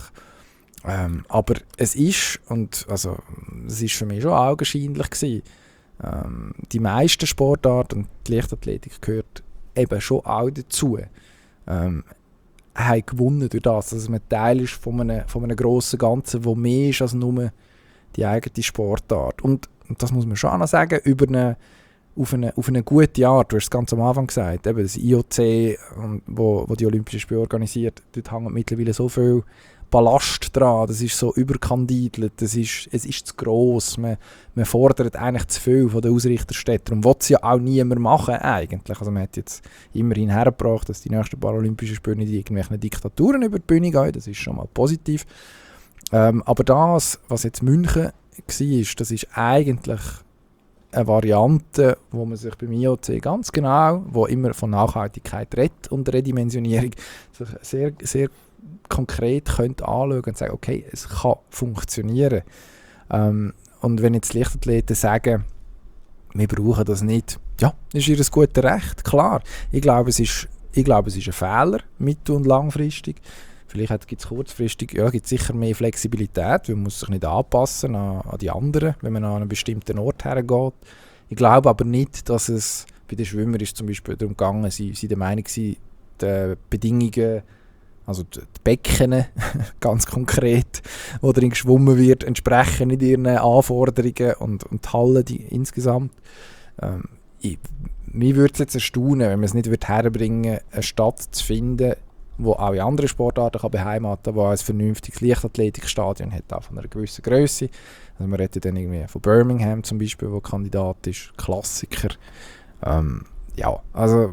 S1: Ähm, aber es ist, und also, es ist für mich schon augenscheinlich gewesen, Ähm, die meisten Sportarten, und die Leichtathletik gehört eben schon auch dazu, ähm, haben gewonnen durch das, dass man Teil ist von einem, von einem grossen Ganzen, wo mehr ist als nur die eigene Sportart. Und, und das muss man schon auch sagen, über eine, auf, eine, auf eine gute Art, du hast es ganz am Anfang gesagt, eben das I O C, wo, wo die Olympischen Spiele organisiert, dort hängt mittlerweile so viel Ballast dran, das ist so überkandidelt, das ist, es ist zu gross, man, man fordert eigentlich zu viel von den Ausrichterstädten und will es ja auch niemand machen eigentlich. Also man hat jetzt immerhin hergebracht, dass die nächsten Paralympischen Spiele nicht irgendwelche Diktaturen über die Bühne gehen, das ist schon mal positiv. Ähm, aber das, was jetzt München war, das ist eigentlich eine Variante, wo man sich beim I O C ganz genau, wo immer von Nachhaltigkeit redet und Redimensionierung, sich sehr, sehr konkret könnt anschauen und sagen, okay, es kann funktionieren. Ähm, und wenn jetzt Leichtathleten sagen, wir brauchen das nicht, ja, ist ihr ein gutes Recht, klar. Ich glaube, es ist, ich glaube, es ist ein Fehler, mittel- und langfristig. Vielleicht gibt es kurzfristig, ja, gibt sicher mehr Flexibilität, man muss sich nicht anpassen an, an die anderen, wenn man an einen bestimmten Ort hergeht. Ich glaube aber nicht, dass es, bei den Schwimmern ist zum Beispiel darum gegangen, sie waren der Meinung, die Bedingungen, also die Becken, ganz konkret, wo darin geschwommen wird, entsprechen nicht ihren Anforderungen und, und die Halle die, insgesamt. Ähm, ich, mich würde es jetzt erstaunen, wenn man es nicht wird herbringen, eine Stadt zu finden, wo auch in anderen Sportarten kann beheimaten kann, wo ein vernünftiges Leichtathletikstadion hat, auch von einer gewissen Größe. Also man redet dann irgendwie von Birmingham zum Beispiel, wo Kandidat ist, Klassiker. Ähm, ja, also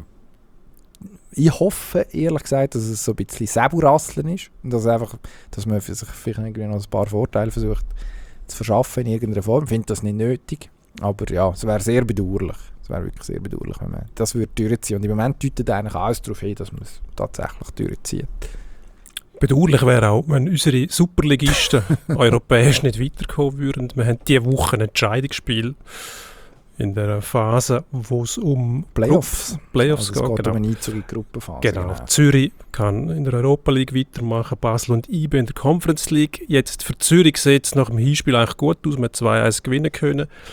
S1: ich hoffe, ehrlich gesagt, dass es so ein bisschen Säbelrasseln ist und dass, einfach, dass man sich vielleicht irgendwie noch ein paar Vorteile versucht zu verschaffen in irgendeiner Form. Ich finde das nicht nötig, aber ja, es wäre sehr bedauerlich. Es wäre wirklich sehr bedauerlich, wenn man das würde durchziehen. Und im Moment deutet eigentlich alles darauf hin, dass man es tatsächlich durchzieht.
S2: Bedauerlich wäre auch, wenn unsere Superligisten europäisch nicht weiterkommen würden. Wir haben diese Woche ein Entscheidungsspiel in der Phase, wo es um
S1: Playoffs,
S2: Playoffs
S1: also
S2: geht.
S1: geht
S2: Genau.
S1: um eine Einzug in die Gruppenphase.
S2: Genau.
S1: Genau.
S2: Zürich kann in der Europa League weitermachen, Basel und I B in der Conference League. Jetzt für Zürich sieht es nach dem Hinspiel eigentlich gut aus, wir zwei eins gewinnen können.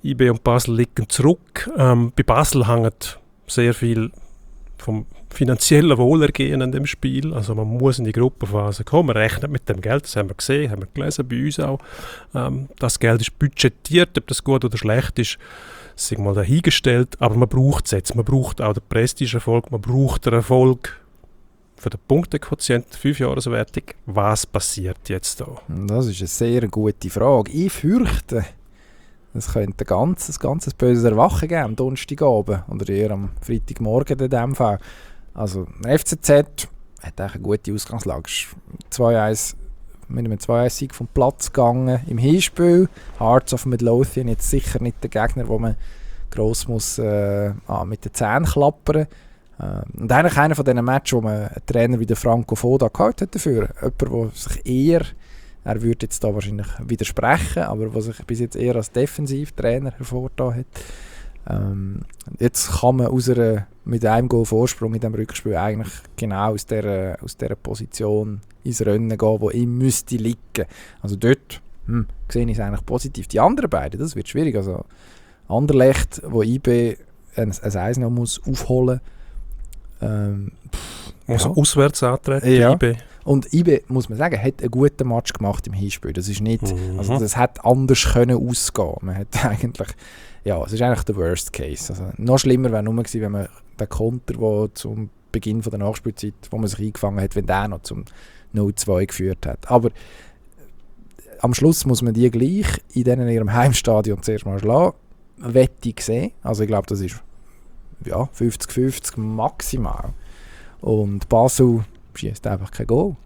S2: I B und Basel liegen zurück. Ähm, bei Basel hängt sehr viel vom finanziellen Wohlergehen an dem Spiel. Also man muss in die Gruppenphase kommen, man rechnet mit dem Geld, das haben wir gesehen, haben wir gelesen bei uns auch. Ähm, das Geld ist budgetiert, ob das gut oder schlecht ist, sei mal dahingestellt, aber man braucht es jetzt. Man braucht auch den Prestige-Erfolg, man braucht den Erfolg für den Punktequotient, Fünfjahreswertung. Was passiert jetzt da?
S1: Das ist eine sehr gute Frage. Ich fürchte, es könnte ein ganzes, ganzes böses Erwachen geben am Donnerstagabend oder eher am Freitagmorgen in dem Fall. Also der F C Z hat eigentlich eine gute Ausgangslage. zwei eins mit einem zwei eins Sieg vom Platz gegangen im Hinspiel. Hearts of Midlothian jetzt sicher nicht der Gegner, wo man gross muss, äh, ah, mit den Zähnen klappern. Äh, und eigentlich einer von diesen Matches, wo man einen Trainer wie der Franco Foda gehabt hat dafür. Jemand, der sich eher, er würde jetzt da wahrscheinlich widersprechen, aber der sich bis jetzt eher als Defensivtrainer hervorgetan hat. Ähm, jetzt kann man aus einer, mit einem Goal Vorsprung in diesem Rückspiel eigentlich genau aus dieser, aus dieser Position ins Rennen gehen, wo ihm müsste liegen. Also dort hm, sehe ich es eigentlich positiv. Die anderen beiden, das wird schwierig. Also Anderlecht, wo I B ein, ein eins noch muss aufholen muss. Ähm,
S2: muss
S1: ja.
S2: auswärts antreten,
S1: ja.
S2: I B.
S1: Und I B, muss man sagen, hat einen guten Match gemacht im Hinspiel. Das ist nicht,
S2: mhm.
S1: also das hat anders können ausgehen. Man hat eigentlich, ja, es ist eigentlich der Worst Case. Also noch schlimmer wäre nur gewesen, wenn man den Konter, der zum Beginn von der Nachspielzeit, wo man sich eingefangen hat, wenn der noch zum null zwei geführt hat. Aber am Schluss muss man die gleich in denen ihrem Heimstadion zuerst mal schlagen. Wette ich sehen. Also ich glaube, das ist ja, fünfzig fünfzig maximal. Und Basel schießt einfach kein Goal.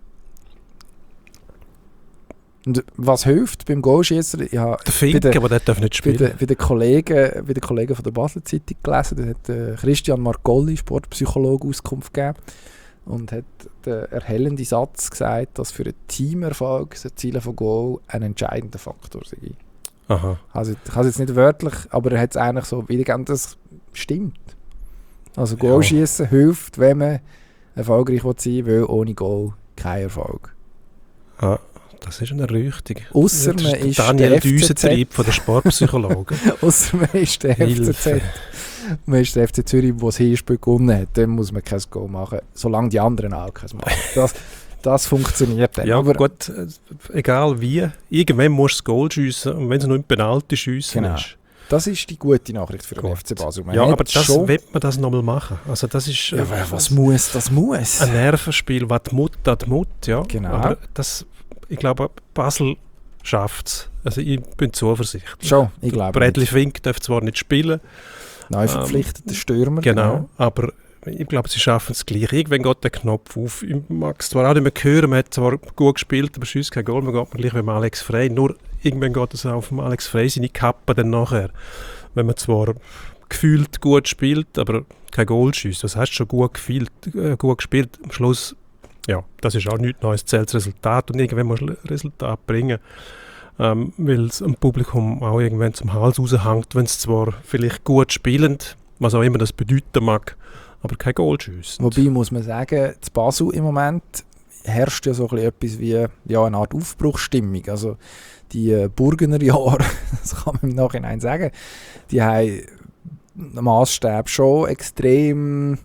S1: Und was hilft beim Goalschießen?
S2: Der Finke, aber der darf nicht spielen.
S1: Bei den, bei den Kollegen, bei den Kollegen von der Basler Zeitung gelesen, da hat äh, Christian Marcolli, Sportpsychologe, Auskunft gegeben und hat den erhellenden Satz gesagt, dass für einen Teamerfolg das Erzielen von Goal ein entscheidender Faktor sei.
S2: Aha.
S1: Also, ich kann es jetzt nicht wörtlich, aber er hat es eigentlich so wiedergegeben, das stimmt. Also Goalschießen ja. hilft, wenn man erfolgreich sein will, ohne Goal kein Erfolg.
S2: Ah, das ist eine Erleuchtung.
S1: Ausser man ist
S2: Daniel Düsentrieb von der Sportpsychologen.
S1: Ausser man ist der F C Z. Man ist der F C Zürich, der das Hinspiel gewonnen hat. Dann muss man kein Goal machen, solange die anderen auch keins machen. Das, das funktioniert dann.
S2: Ja,
S1: aber
S2: gut, egal wie. Irgendwann musst du das Goal schiessen und wenn es nur im Penalty schiessen
S1: genau. ist. Das ist die gute Nachricht für den Gut. F C Basel. Man
S2: ja, aber das will man das nochmal machen. Also das ist,
S1: ja, äh, was muss, das muss.
S2: Ein Nervenspiel, was die Mut hat, die Mut, ja.
S1: Genau.
S2: Aber das, ich glaube, Basel schafft es. Also ich bin zuversichtlich.
S1: Schon, ich glaube
S2: Bradley Fink darf zwar nicht spielen.
S1: Neu verpflichteter ähm, Stürmer.
S2: Genau, genau, aber ich glaube, sie schaffen es gleich. Irgendwann geht der Knopf auf. Ich mag es zwar auch nicht mehr hören, man hat zwar gut gespielt, aber schießt kein Goal, man geht gleich wie Alex Frey. Nur irgendwann geht es auf Alex Frey seine Kappe dann nachher. Wenn man zwar gefühlt gut spielt, aber kein Goal schießt. Das heißt schon gut, gefühlt, äh, gut gespielt. Am Schluss, ja, das ist auch nichts Neues, zählt das Resultat. Und irgendwann muss man das Resultat bringen, ähm, weil es am Publikum auch irgendwann zum Hals raushängt, wenn es zwar vielleicht gut spielend, was auch immer das bedeuten mag, aber kein Goal schießt.
S1: Wobei muss man sagen, zu Basel im Moment herrscht ja so ein bisschen etwas wie ja, eine Art Aufbruchsstimmung. Also die äh, Burgener Jahre, das kann man im Nachhinein sagen, die haben den Massstab schon extrem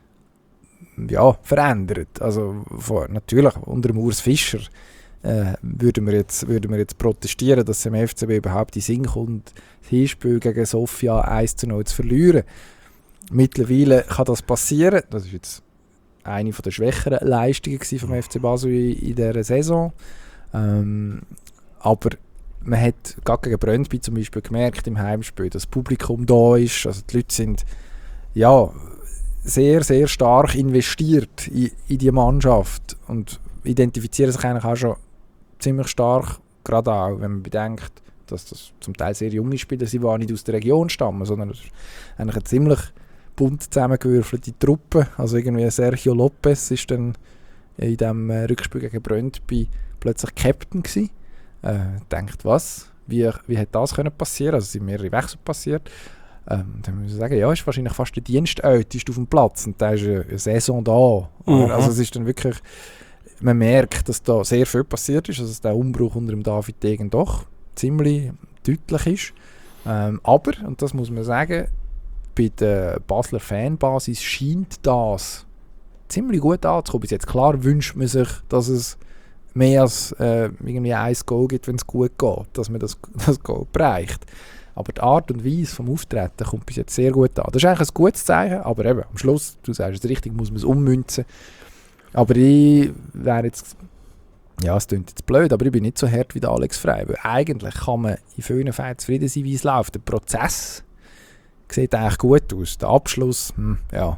S1: ja, verändert. Also vor, natürlich unter dem Urs Fischer äh, würden, wir jetzt, würden wir jetzt protestieren, dass es im F C B überhaupt in Sinn kommt, das Hinspiel gegen Sofia eins zu null zu verlieren. Mittlerweile kann das passieren. Das ist jetzt eine der schwächeren Leistungen vom F C Basel in, in dieser Saison. Ähm, aber man hat gerade gegen Brøndby zum Beispiel gemerkt im Heimspiel, dass das Publikum da ist. Also die Leute sind ja, sehr, sehr stark investiert in, in die Mannschaft und identifizieren sich eigentlich auch schon ziemlich stark, gerade auch, wenn man bedenkt, dass das zum Teil sehr junge Spieler sind, die nicht aus der Region stammen, sondern es ist eigentlich eine ziemlich bunt zusammengewürfelte Truppe. Also irgendwie Sergio Lopez ist dann in diesem Rückspiel gegen Brøndby plötzlich Captain gewesen. Äh, denkt, was? Wie, wie hat das können passieren? Also es sind mehrere Wechsel passiert. Ähm, dann muss ich sagen, ja, ist wahrscheinlich fast der Dienstälteste auf dem Platz und da ist eine, eine Saison da. Mhm. Also es ist dann wirklich, man merkt, dass da sehr viel passiert ist, also dass der Umbruch unter dem David Degen doch ziemlich deutlich ist. Ähm, aber, und das muss man sagen, bei der Basler Fanbasis scheint das ziemlich gut anzukommen. Bis jetzt klar wünscht man sich, dass es mehr als äh, irgendwie ein Goal gibt, wenn es gut geht, dass man das, das Goal bereicht. Aber die Art und Weise vom Auftreten kommt bis jetzt sehr gut an. Das ist eigentlich ein gutes Zeichen, aber eben, am Schluss, du sagst es richtig, muss man es ummünzen. Aber ich wäre jetzt, ja, es klingt jetzt blöd, aber ich bin nicht so hart wie der Alex Frey, weil eigentlich kann man in vielen Fällen zufrieden sein, wie es läuft. Der Prozess sieht eigentlich gut aus. Der Abschluss, hm, ja.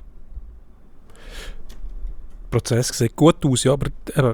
S2: Der Prozess sieht gut aus, ja, aber eben,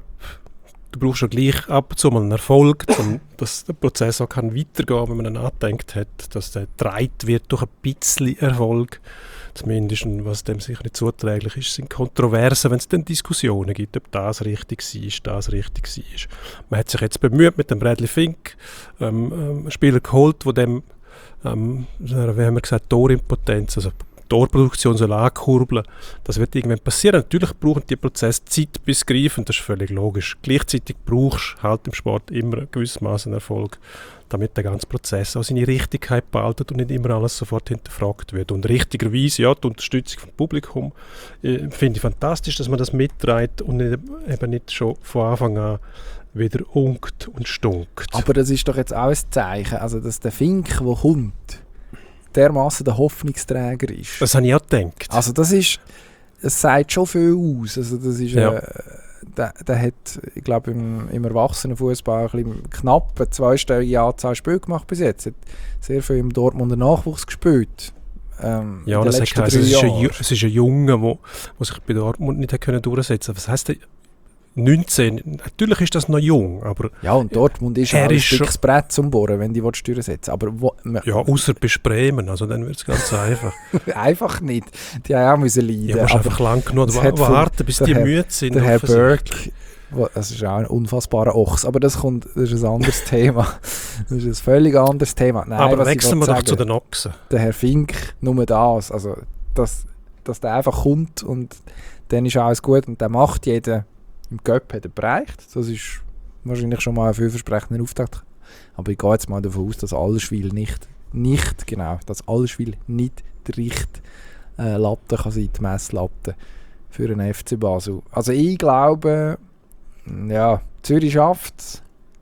S2: du brauchst ja gleich ab und zu mal einen Erfolg, um, dass der Prozess auch kann weitergehen kann, wenn man nachdenkt hat, dass der getragen wird durch ein bisschen Erfolg. Zumindest, was dem sicher nicht zuträglich ist, sind Kontroversen, wenn es dann Diskussionen gibt, ob das richtig war, das richtig war. Man hat sich jetzt bemüht mit dem Bradley Fink, ähm, ähm, einen Spieler geholt, der dem, ähm, wie haben wir gesagt, Torimpotenz, also Torproduktion soll ankurbeln. Das wird irgendwann passieren. Natürlich brauchen die Prozesse Zeit bis greifen, das ist völlig logisch. Gleichzeitig brauchst du halt im Sport immer gewissermaßen Erfolg, damit der ganze Prozess auch seine Richtigkeit behaltet und nicht immer alles sofort hinterfragt wird. Und richtigerweise, ja, die Unterstützung vom Publikum äh, finde ich fantastisch, dass man das mitträgt und nicht, eben nicht schon von Anfang an wieder unkt und stunkt.
S1: Aber das ist doch jetzt auch ein Zeichen, also dass der Fink, der kommt, dermaßen der Hoffnungsträger ist.
S2: Das habe ich auch gedacht.
S1: Also das ist, es sagt schon viel aus. Also das ist,
S2: Ja.
S1: äh, der, der hat, ich glaube, im, im Erwachsenenfußball ein bisschen knapp eine zweistellige Anzahl Spiele gemacht bis jetzt. Hat sehr viel im Dortmunder Nachwuchs gespielt. Ähm,
S2: Ja,
S1: in den
S2: das
S1: letzten
S2: heisst,
S1: drei
S2: es ist, ein,
S1: Jahren.
S2: Ju- es ist ein Junge, der sich bei Dortmund nicht hat können durchsetzen konnte. Was heisst der? neunzehn, natürlich ist das noch jung, aber
S1: Ja, und Dortmund ist
S2: Er
S1: auch ein
S2: ist schon-
S1: dickes Brett zum Bohren, wenn die Steuern setzen. Aber wo,
S2: ja, außer bei Bremen, also dann wird es ganz einfach.
S1: einfach nicht. Die haben auch müssen leiden.
S2: Ja, musst
S1: aber
S2: einfach lang genug
S1: es
S2: wa-
S1: hat von-
S2: warten, bis
S1: der
S2: die
S1: Herr-
S2: müde sind.
S1: Der Herr
S2: offensichtlich.
S1: Burke, wo- das ist auch ein unfassbarer Ochs, aber das, kommt, das ist ein anderes Thema. Das ist ein völlig anderes Thema. Nein,
S2: Aber
S1: was ich
S2: wechseln wir
S1: wollte
S2: doch
S1: sagen,
S2: zu den Ochsen.
S1: der Herr Fink, nur das, also dass, dass der einfach kommt und dann ist alles gut und der macht jeden im Göpp hat er bereicht. Das ist wahrscheinlich schon mal ein vielversprechender Auftakt. Aber ich gehe jetzt mal davon aus, dass Allschwil nicht, nicht genau, dass Allschwil nicht die Richt äh, Latte kann sein, die Messlatte für einen F C Basel. Also ich glaube, ja, Zürich schafft es.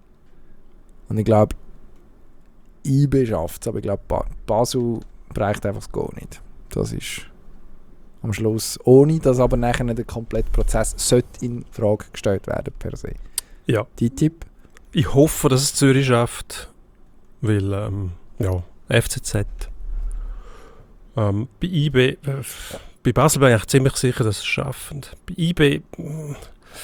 S1: Und ich glaube, I B schafft es. Aber ich glaube, ba- Basel bereicht einfach das Goal nicht. Das ist am Schluss, ohne dass aber nachher der komplette Prozess sollte in Frage gestellt werden per se.
S2: Ja.
S1: Dein Tipp?
S2: Ich hoffe, dass es Zürich schafft, weil, ähm, ja, F C Z. Ähm, bei I B, äh, bei Basel bin ich ziemlich sicher, dass sie es schaffen. Bei I B, mh,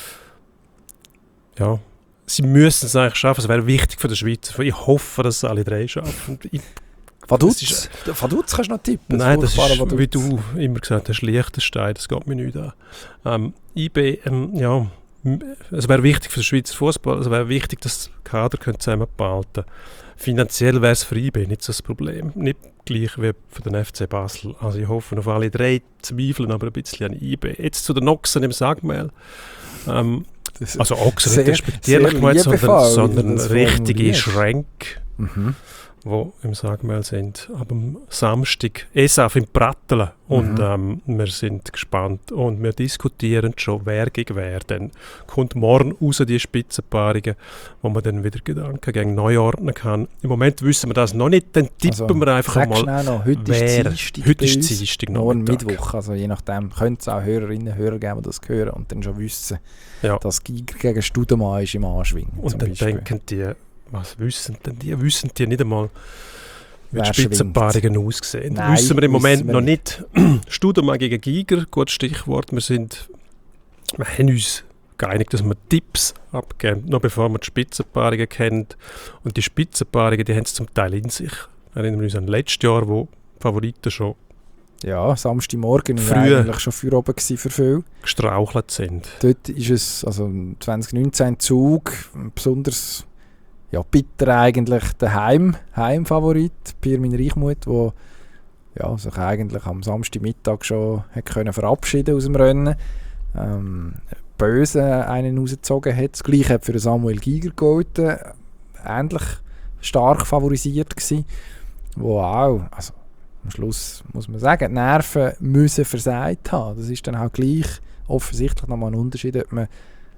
S2: ja, sie müssen es eigentlich schaffen. Es wäre wichtig für die Schweizer. Ich hoffe, dass es alle drei schaffen. Ich,
S1: Vaduz?
S2: Das ist-
S1: Vaduz kannst du noch tippen.
S2: Nein, das
S1: furchtbare
S2: ist,
S1: Vaduz.
S2: wie du immer gesagt hast, Liechtenstein, das geht mir nicht an. Ähm, I B, ähm, ja, m- es wäre wichtig für den Schweizer Fußball, es wäre wichtig, dass die Kader zusammenbehalten können. Finanziell wäre es für I B nicht so das Problem. Nicht gleich wie für den F C Basel. Also ich hoffe auf alle drei, zweifeln aber ein bisschen an I B. Jetzt zu den Ochsen im Sagmehl. Ähm,
S1: Das-
S2: also Ochsen
S1: Sehr-
S2: nicht respektierlich
S1: sehr
S2: gemeint, sondern,
S1: liebevoll, wie du
S2: sondern
S1: das
S2: richtige
S1: formulierst.
S2: Schränke,
S1: Mhm.
S2: die im Sagmehl sind. Aber am Samstag E S A F im Pratteln. Und
S1: Mhm.
S2: ähm, wir sind gespannt und wir diskutieren schon, wer gegen wer. Dann kommt morgen raus die Spitzenpaarungen, wo man dann wieder Gedanken gegen neu ordnen kann. Im Moment wissen wir das noch nicht, dann tippen
S1: Also,
S2: wir einfach
S1: sag
S2: mal,
S1: schnell noch, heute
S2: wer.
S1: ist Dienstag
S2: Heute
S1: bei
S2: ist
S1: uns.
S2: Dienstag
S1: Morgen
S2: Nachmittag.
S1: Mittwoch, also je nachdem könnte es auch Hörerinnen und Hörer geben, die das hören und dann schon wissen,
S2: Ja.
S1: dass Giger gegen Studemann ist im Anschwingen. zum
S2: Und dann
S1: Beispiel.
S2: denken die, was wissen denn die? Wissen die nicht einmal, wie
S1: Wer
S2: die Spitzenpaarungen aussehen?
S1: Nein,
S2: wissen wir im Moment
S1: wissen wir
S2: noch nicht. Studemann gegen Giger, gutes Stichwort. Wir, sind, wir haben uns geeinigt, dass wir Tipps abgeben, noch bevor wir die Spitzenpaarungen kennen. Und die Spitzenpaarungen, die haben es zum Teil in sich. Erinnern wir uns an letztes Jahr, wo die Favoriten schon
S1: Ja, Samstagmorgen war
S2: Früh.
S1: eigentlich schon für oben gewesen für viele.
S2: gestrauchelt sind.
S1: Dort ist es, also zwanzig neunzehn Zug, besonders ja, bitter eigentlich der Heim, Heimfavorit, Pirmin Reichmuth, der ja, sich eigentlich am Samstagmittag schon hat können verabschieden aus dem Rennen. Ähm, böse einen rausgezogen hat. Das Gleiche hat für Samuel Giger gegolten. Ähnlich stark favorisiert gewesen. wo auch, also am Schluss muss man sagen, die Nerven müssen versagt haben. Das ist dann auch gleich offensichtlich nochmal ein Unterschied, ob man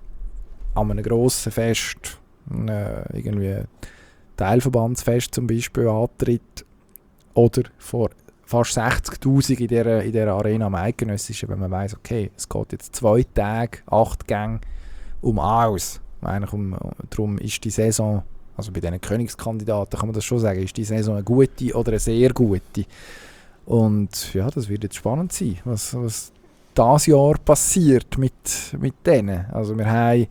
S1: an einem grossen Fest, einem, irgendwie Teilverbandsfest zum Beispiel antritt oder vor fast sechzigtausend in dieser, in dieser Arena am Eidgenössischen, wenn man weiss, okay, es geht jetzt zwei Tage, acht Gänge um alles. Eigentlich um, darum ist die Saison, also bei diesen Königskandidaten kann man das schon sagen, ist die Saison eine gute oder eine sehr gute. Und ja, das wird jetzt spannend sein, was, was dieses Jahr passiert mit, mit denen. Also wir haben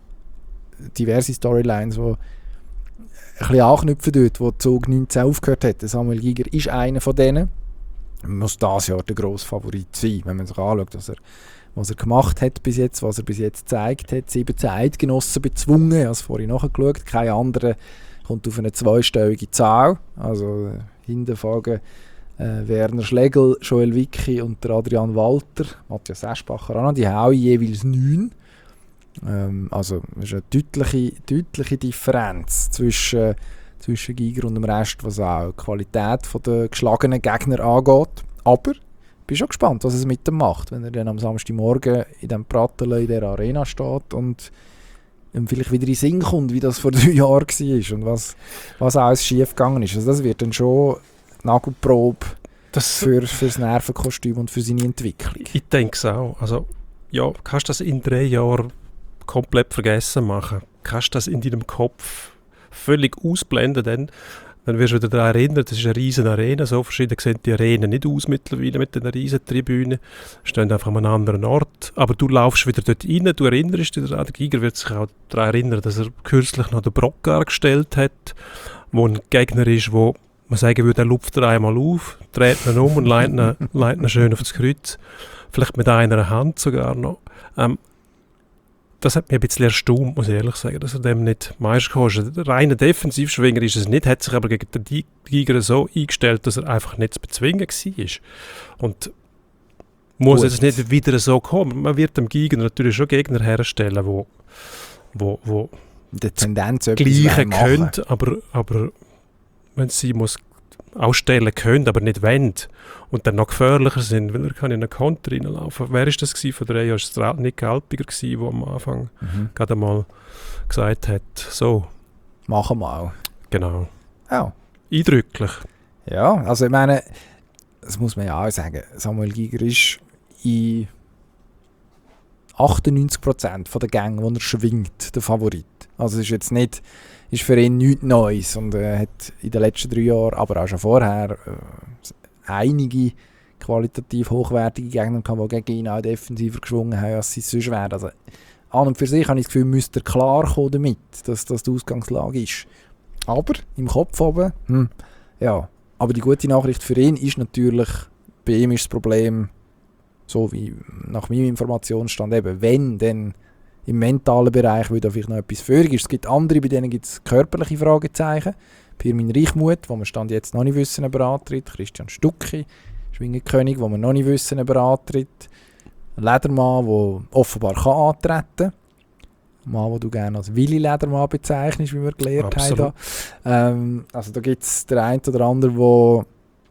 S1: diverse Storylines, die ein bisschen anknüpfen dort, wo Zug neunzehn aufgehört hat. Samuel Giger ist einer von denen. Er muss dieses Jahr der grosse Favorit sein, wenn man sich anschaut, was er, was er gemacht hat bis jetzt, was er bis jetzt gezeigt hat. siebzehn Eidgenossen bezwungen, ich habe es vorhin nachgeschaut. Kein anderer kommt auf eine zweistellige Zahl. Also äh, hinten folgen äh, Werner Schlegel, Joel Wicki und der Adrian Walter, Matthias Eschbacher auch noch. Die haben auch jeweils neun. Ähm, also es ist eine deutliche, deutliche Differenz zwischen, zwischen Giger und dem Rest, was auch die Qualität der geschlagenen Gegner angeht. Aber ich bin schon gespannt, was es mit dem macht, wenn er dann am Samstagmorgen in diesem Pratteln in der Arena steht und ihm vielleicht wieder in den Sinn kommt, wie das vor drei Jahren war und was, was alles schief gegangen ist. Also das wird dann schon Nagelprobe
S2: das
S1: für, für das Nervenkostüm und für seine Entwicklung.
S2: Ich denke es auch. Also, ja, kannst du das in drei Jahren komplett vergessen machen? Kannst du das in deinem Kopf völlig ausblenden? Dann, dann wirst du wieder daran erinnern, das ist eine riesige Arena. So verschieden sehen die Arenen nicht aus mittlerweile mit den riesigen Tribünen. Stehen einfach an einem anderen Ort. Aber du laufst wieder dort rein, du erinnerst dich daran. Der Giger wird sich auch daran erinnern, dass er kürzlich noch den Brockar gestellt hat, wo ein Gegner ist, wo man sagen würde, er lupft er einmal auf, dreht ihn um und leitet ihn, leitet ihn schön auf das Kreuz. Vielleicht mit einer Hand sogar noch. Ähm, das hat mich ein bisschen erstaunt, muss ich ehrlich sagen, dass er dem nicht Meister kostet. Der reine Defensivschwinger ist es nicht, hat sich aber gegen den Giger so eingestellt, dass er einfach nicht zu bezwingen war. Und muss
S1: Gut.
S2: jetzt nicht wieder so kommen. Man wird dem Giger natürlich schon Gegner herstellen, wo, wo, wo
S1: Die Tendenz
S2: das Gleiche können, aber, aber wenn es sein muss, ausstellen können, aber nicht wollen und dann noch gefährlicher sind, weil er kann in einen Konter reinlaufen. Wer war das gewesen? Vor drei Jahren war es Nick Alpiger, der am Anfang
S1: mhm.
S2: gerade mal gesagt hat, so.
S1: Machen wir auch.
S2: Genau.
S1: Ja.
S2: Eindrücklich.
S1: Ja, also ich meine, das muss man ja auch sagen, Samuel Giger ist in achtundneunzig Prozent der Gänge, wo er schwingt, der Favorit. Also es ist jetzt nicht, ist für ihn nichts Neues und er äh, hat in den letzten drei Jahren, aber auch schon vorher, äh, einige qualitativ hochwertige Gegner gehabt, die gegen ihn auch defensiver geschwungen haben, als sie sonst wären. Also an und für sich habe ich das Gefühl, müsste er klar kommen damit, dass das die Ausgangslage ist. Aber im Kopf oben, hm, ja. Aber die gute Nachricht für ihn ist natürlich, bei ihm ist das Problem, so wie nach meinem Informationsstand eben, wenn dann im mentalen Bereich würde vielleicht noch etwas führen. Es gibt andere, bei denen gibt es körperliche Fragezeichen. Pirmin Reichmuth, wo wir Stand jetzt noch nicht wissen, ob er antritt. Christian Stucki, Schwingerkönig, wo wir noch nicht wissen, ob er antritt. Ein Ledermann, der offenbar kann antreten kann. Ein Mann, den du gerne als Willi Ledermann bezeichnest, wie wir gelernt
S2: Absolut.
S1: haben. Ähm, also da gibt es den einen oder anderen, der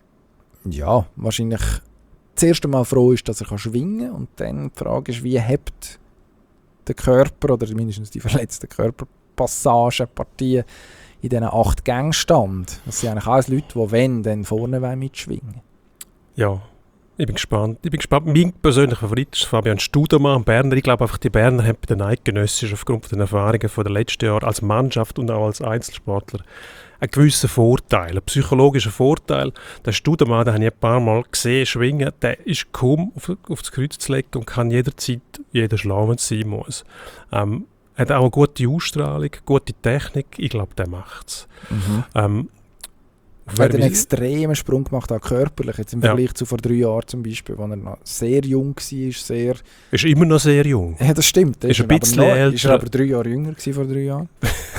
S1: ja, wahrscheinlich das erste Mal froh ist, dass er kann schwingen kann. Und dann die Frage ist, wie hebt der Körper oder mindestens die verletzten Körperpassagen, Partien in diesen acht Gängen stand. Das sind eigentlich alles Leute, die wenn, dann vorne mitschwingen.
S2: Ja, ich bin gespannt. Ich bin gespannt. Mein persönlicher Favorit ist Fabian Studermann, Berner. Ich glaube einfach, die Berner haben bei den Eidgenössischen aufgrund der Erfahrungen von den letzten Jahren als Mannschaft und auch als Einzelsportler einen gewissen Vorteil, einen psychologischen Vorteil. Der Studermann, den habe ich ein paar Mal gesehen, schwingen, der ist kaum auf, auf das Kreuz zu legen und kann jederzeit jeden schlagen, wenn es sein muss. Ähm, hat auch eine gute Ausstrahlung, gute Technik. Ich glaube, der macht es.
S1: Mhm.
S2: Ähm,
S1: er hat einen extremen Sprung gemacht, auch körperlich, jetzt im
S2: Ja.
S1: Vergleich zu vor drei Jahren zum Beispiel, als er noch sehr jung war. Sehr
S2: ist immer noch sehr jung.
S1: ja, das stimmt.
S2: Ist
S1: er
S2: ein bisschen
S1: aber noch,
S2: älter.
S1: Ist er aber drei Jahre jünger gewesen vor drei Jahren?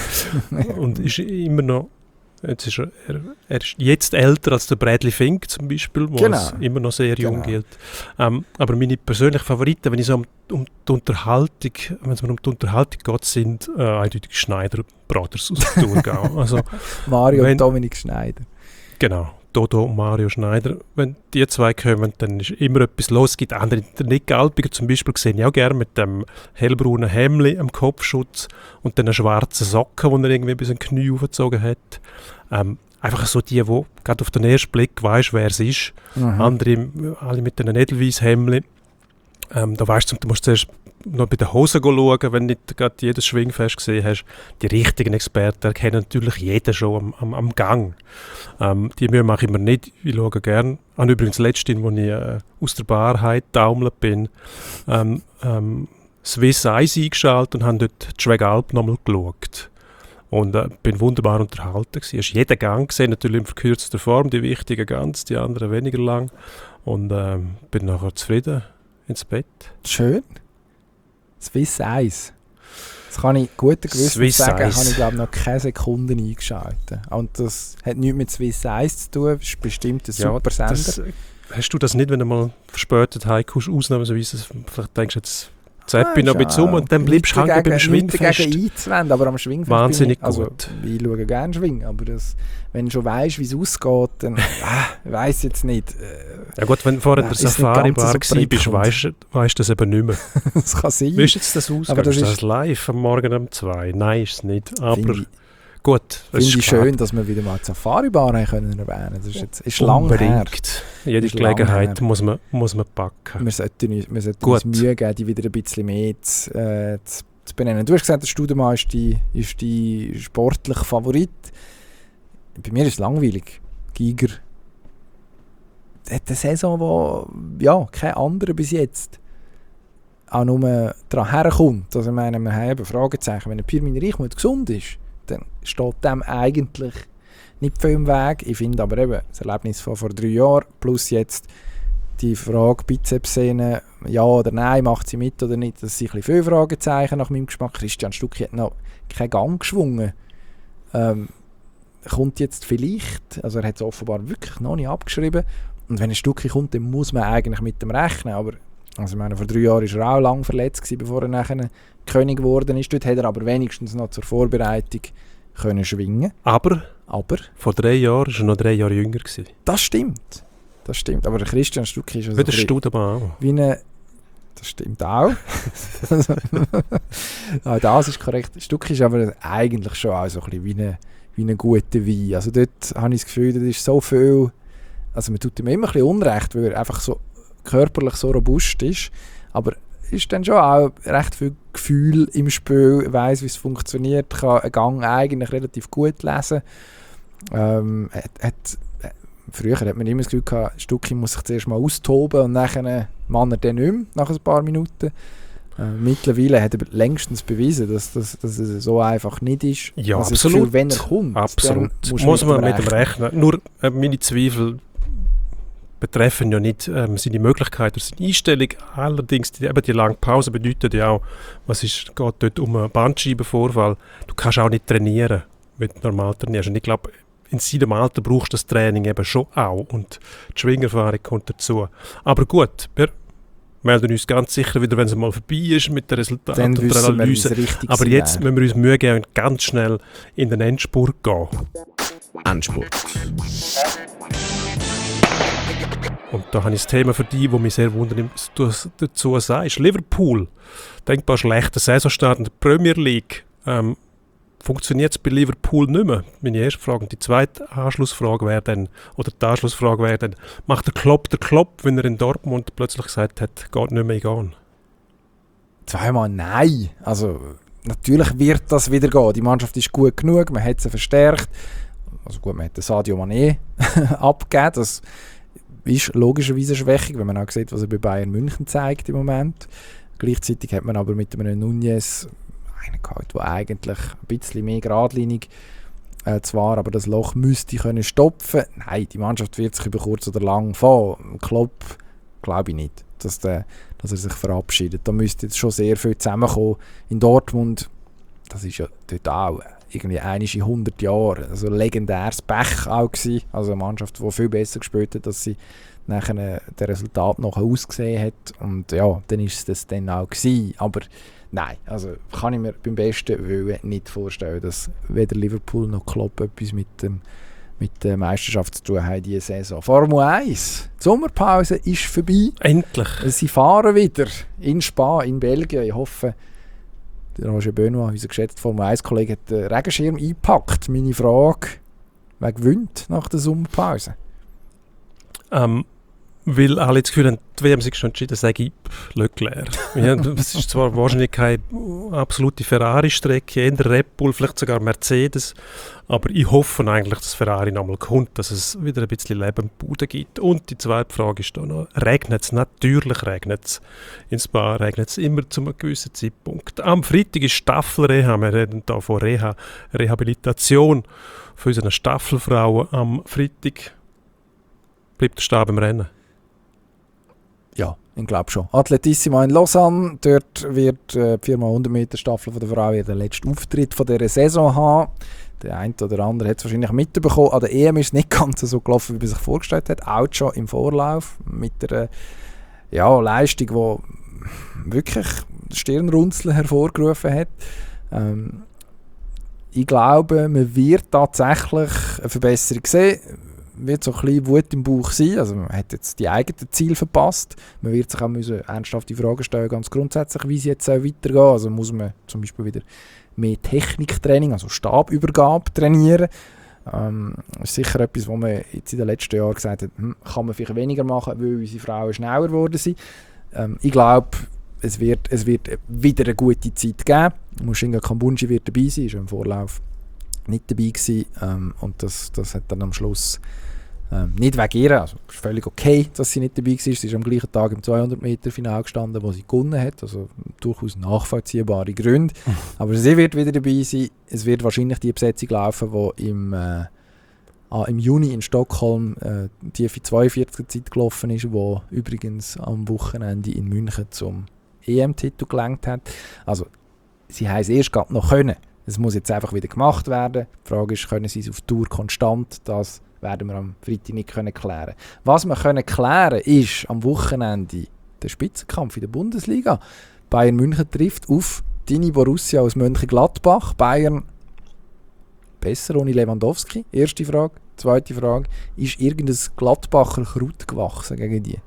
S2: Und ist immer noch, jetzt ist er, er, er ist jetzt älter als der Bradley Fink zum Beispiel, der
S1: Genau.
S2: immer noch sehr jung
S1: Genau.
S2: gilt. Ähm, aber meine persönlichen Favoriten, wenn es um, um die Unterhaltung, wenn es mir um die Unterhaltung geht, sind äh, eindeutig Schneider Brothers aus dem Thurgau. Also,
S1: Mario
S2: Wenn-
S1: und Dominik Schneider.
S2: genau, Dodo und Mario Schneider, wenn die zwei kommen, dann ist immer etwas los. Es gibt andere, der Nick Galpiger zum Beispiel, sehe ich auch gerne mit dem hellbraunen Hemdli am Kopfschutz und den schwarzen Socken, die er irgendwie bis an die Knie aufgezogen hat. Ähm, einfach so die, die gerade auf den ersten Blick weisst, wer es ist. Mhm. Andere, alle mit den edelweiss Hemdli. Ähm, da weißt du, du musst zuerst noch bei den Hosen schauen, wenn du nicht gerade jedes Schwingfest gesehen hast. Die richtigen Experten erkennen natürlich jeden schon am, am, am Gang. Ähm, die Mühe mache ich mir nicht. Ich schaue gerne. Ich habe übrigens letztens, als ich äh, aus der Bar getaumelt bin, ähm, ähm, Swiss Eyes eingeschaltet und habe dort die Schwegalp nochmal geschaut. Und äh, bin wunderbar unterhalten gewesen. Hast jeden Gang gesehen, natürlich in verkürzter Form, die wichtigen ganz, die anderen weniger lang. Und äh, bin nachher zufrieden ins Bett.
S1: Schön. Swiss Eyes. Das kann ich guten Gewissens sagen, habe ich glaube noch keine Sekunde eingeschaltet. Und das hat nichts mit Swiss Eyes zu tun, das ist bestimmt ein
S2: ja,
S1: super Sender.
S2: Das, hast du das nicht, wenn du mal verspätet heimkommst, ausnahmsweise, vielleicht denkst du jetzt, Zapp ich noch ein bisschen um und dann bleibst du hängen beim Schwingfest.
S1: Einzuwenden, aber am Schwingfest
S2: wahnsinnig
S1: bin ich, also,
S2: gut.
S1: Ich schaue gerne Schwingen, aber das, wenn du schon weißt, wie es ausgeht, dann ah, ich weiss jetzt nicht. Äh,
S2: ja gut, wenn du vorher in der Safari-Bar so warst, weißt du das eben nicht mehr.
S1: Das kann sein.
S2: Wie ist jetzt das ausgegangen?
S1: Aber das
S2: ist
S1: ist
S2: das live am Morgen um zwei? Nein, ist es nicht. Aber
S1: finde ich,
S2: gut.
S1: Finde ich schön, dass wir wieder mal die Safari-Bar erwähnen können. Das ist jetzt ist lang her.
S2: Jede
S1: ist
S2: Gelegenheit muss man, muss man packen.
S1: Wir sollten, uns, wir sollten uns Mühe geben, die wieder ein bisschen mehr zu, äh, zu, zu benennen. Du hast gesagt, der Studemann ist die, ist die sportliche Favorit. Bei mir ist es langweilig. Giger hat eine Saison, wo ja, kein anderer bis jetzt auch nur daran herkommt. Also ich meine, wir haben Fragezeichen. Wenn ein Pirmin Reichmuth gesund ist, dann steht dem eigentlich nicht viel im Weg. Ich finde aber eben, das Erlebnis von vor drei Jahren plus jetzt die Frage Bizepssehne, ja oder nein, macht sie mit oder nicht, das sind ein bisschen viele Fragezeichen nach meinem Geschmack. Christian Stucki hat noch keinen Gang geschwungen. Ähm, kommt jetzt vielleicht, also er hat es offenbar wirklich noch nicht abgeschrieben, und wenn ein Stucki kommt, dann muss man eigentlich mit dem rechnen, aber also ich meine, vor drei Jahren war er auch lang verletzt gewesen, bevor er nachher König geworden ist. Dort hätte er aber wenigstens noch zur Vorbereitung können schwingen.
S2: Aber,
S1: aber
S2: vor drei Jahren war er noch drei Jahre jünger gewesen.
S1: Das stimmt. Das stimmt. Aber der Christian Stucki ist also
S2: wie der Studemann auch.
S1: Wie eine, das stimmt auch. Auch das ist korrekt. Stucki ist aber eigentlich schon auch so ein bisschen wie eine, wie eine gute Wein. Also dort habe ich das Gefühl, das ist so viel, also man tut ihm immer ein bisschen Unrecht, weil er einfach so körperlich so robust ist, aber ist dann schon auch recht viel Gefühl im Spiel, weiss, wie es funktioniert, kann einen Gang eigentlich relativ gut lesen. Ähm, hat, hat, früher hat man immer das Gefühl gehabt, Stucki muss sich zuerst mal austoben und dann man er dann nicht mehr, nach ein paar Minuten. Äh, mittlerweile hat er längstens bewiesen, dass, dass, dass es so einfach nicht ist.
S2: Ja,
S1: also
S2: absolut.
S1: Gefühl, wenn er kommt,
S2: absolut.
S1: Muss,
S2: muss man
S1: mit
S2: mit dem rechnen. Nur äh, meine Zweifel betreffen ja nicht ähm, seine Möglichkeiten oder seine Einstellung. Allerdings, die, eben die lange Pause bedeutet ja auch, was ist, geht dort um einen Bandscheibenvorfall. Du kannst auch nicht trainieren, wenn du normal trainierst. Und ich glaube, in seinem Alter brauchst du das Training eben schon auch. Und die Schwingerfahrung kommt dazu. Aber gut, wir melden uns ganz sicher wieder, wenn es mal vorbei ist mit den Resultaten und der Analyse. Aber jetzt wäre. müssen wir uns Mühe geben und ganz schnell in den Endspurt gehen.
S3: Endspurt.
S2: Und da habe ich das Thema für die, die mich sehr wundern, was du dazu sagst. Liverpool, denkbar schlechter Saisonstart in der Premier League. Ähm, funktioniert es bei Liverpool nicht mehr? Meine erste Frage. Und die zweite Anschlussfrage wäre dann, oder die Anschlussfrage wäre dann, macht der Klopp der Klopp, wenn er in Dortmund plötzlich gesagt hat, geht nicht mehr gehen?
S1: Zweimal nein. Also natürlich wird das wieder gehen. Die Mannschaft ist gut genug, man hat sie verstärkt. Also gut, man hat den Sadio Mané abgegeben. Das ist logischerweise eine Schwächung, wenn man auch sieht, was er bei Bayern München zeigt im Moment. Gleichzeitig hat man aber mit einem Nunez einen gehabt, der eigentlich ein bisschen mehr geradlinig äh, zwar, aber das Loch müsste können stopfen. Nein, die Mannschaft wird sich über kurz oder lang fahren. Klopp glaube ich nicht, dass, der, dass er sich verabschiedet. Da müsste jetzt schon sehr viel zusammenkommen. In Dortmund, das ist ja dort auch irgendwie einmal in hundert Jahren, also ein legendäres Pech auch gewesen. Also eine Mannschaft, die viel besser gespielt hat, dass sie nachher das Resultat noch ausgesehen hat. Und ja, dann ist es das dann auch gewesen. Aber nein, also kann ich mir beim besten Willen nicht vorstellen, dass weder Liverpool noch Klopp etwas mit dem mit der Meisterschaft zu tun haben diese Saison. Formel eins, die Sommerpause ist vorbei.
S2: Endlich.
S1: Sie fahren wieder in Spa, in Belgien. Ich hoffe, der Roger Benoit, unser geschätzter Formel eins Kollege, hat den Regenschirm eingepackt. Meine Frage, wer gewinnt nach der Sommerpause?
S2: Ähm, weil alle das Gefühl haben, die W M sich schon entschieden, sage ich Leclerc. Ja, es ist zwar wahrscheinlich keine absolute Ferrari-Strecke, eher Red Bull, vielleicht sogar Mercedes, aber ich hoffe eigentlich, dass Ferrari nochmal kommt, dass es wieder ein bisschen Leben im Boden gibt. Und die zweite Frage ist da noch, regnet es? Natürlich regnet es. In Spa regnet es immer zu einem gewissen Zeitpunkt. Am Freitag ist Staffelreha, wir reden hier von Reha, Rehabilitation für unsere Staffelfrauen. Am Freitag bleibt der Stab im Rennen.
S1: Ja, ich glaube schon. Atletissima in Lausanne, dort wird äh, die viermal hundert Meter Staffel von der Frau den letzten Auftritt von dieser Saison haben. Der eine oder andere hat es wahrscheinlich mitbekommen. An der E M ist es nicht ganz so gelaufen, wie man sich vorgestellt hat. Auch schon im Vorlauf mit einer ja, Leistung, die wirklich Stirnrunzeln hervorgerufen hat. Ähm, ich glaube, man wird tatsächlich eine Verbesserung sehen. Wird so ein bisschen Wut im Bauch sein. Also man hat jetzt die eigenen Ziele verpasst. Man wird sich auch müssen ernsthafte Fragen stellen, ganz grundsätzlich, wie es jetzt weitergehen soll. Also muss man zum Beispiel wieder mehr Techniktraining, also Stabübergabe trainieren. Ähm, das ist sicher etwas, wo man jetzt in den letzten Jahren gesagt hat, hm, kann man vielleicht weniger machen, weil unsere Frauen schneller geworden sind. Ähm, ich glaube, es wird, es wird wieder eine gute Zeit geben. Mushinga Kambunji wird dabei sein, ist im Vorlauf nicht dabei gewesen. Ähm, und das, das hat dann am Schluss ähm, nicht wegen ihr, also es ist völlig okay, dass sie nicht dabei war. Sie ist am gleichen Tag im zweihundert Meter Finale gestanden, wo sie gewonnen hat, also durchaus nachvollziehbare Gründe. Mhm. Aber sie wird wieder dabei sein. Es wird wahrscheinlich die Besetzung laufen, die im, äh, ah, im Juni in Stockholm äh, die für zweiundvierziger Zeit gelaufen ist, wo übrigens am Wochenende in München zum E M-Titel gelangt hat. Also sie haben es erst gerade noch können. Es muss jetzt einfach wieder gemacht werden. Die Frage ist, können sie es auf Tour konstant? Das werden wir am Freitag nicht können klären. Was wir können klären ist am Wochenende der Spitzenkampf in der Bundesliga. Bayern München trifft auf deine Borussia aus Mönchengladbach. Bayern besser ohne Lewandowski. Erste Frage. Zweite Frage. Ist irgendein Gladbacher Kraut gewachsen gegen die?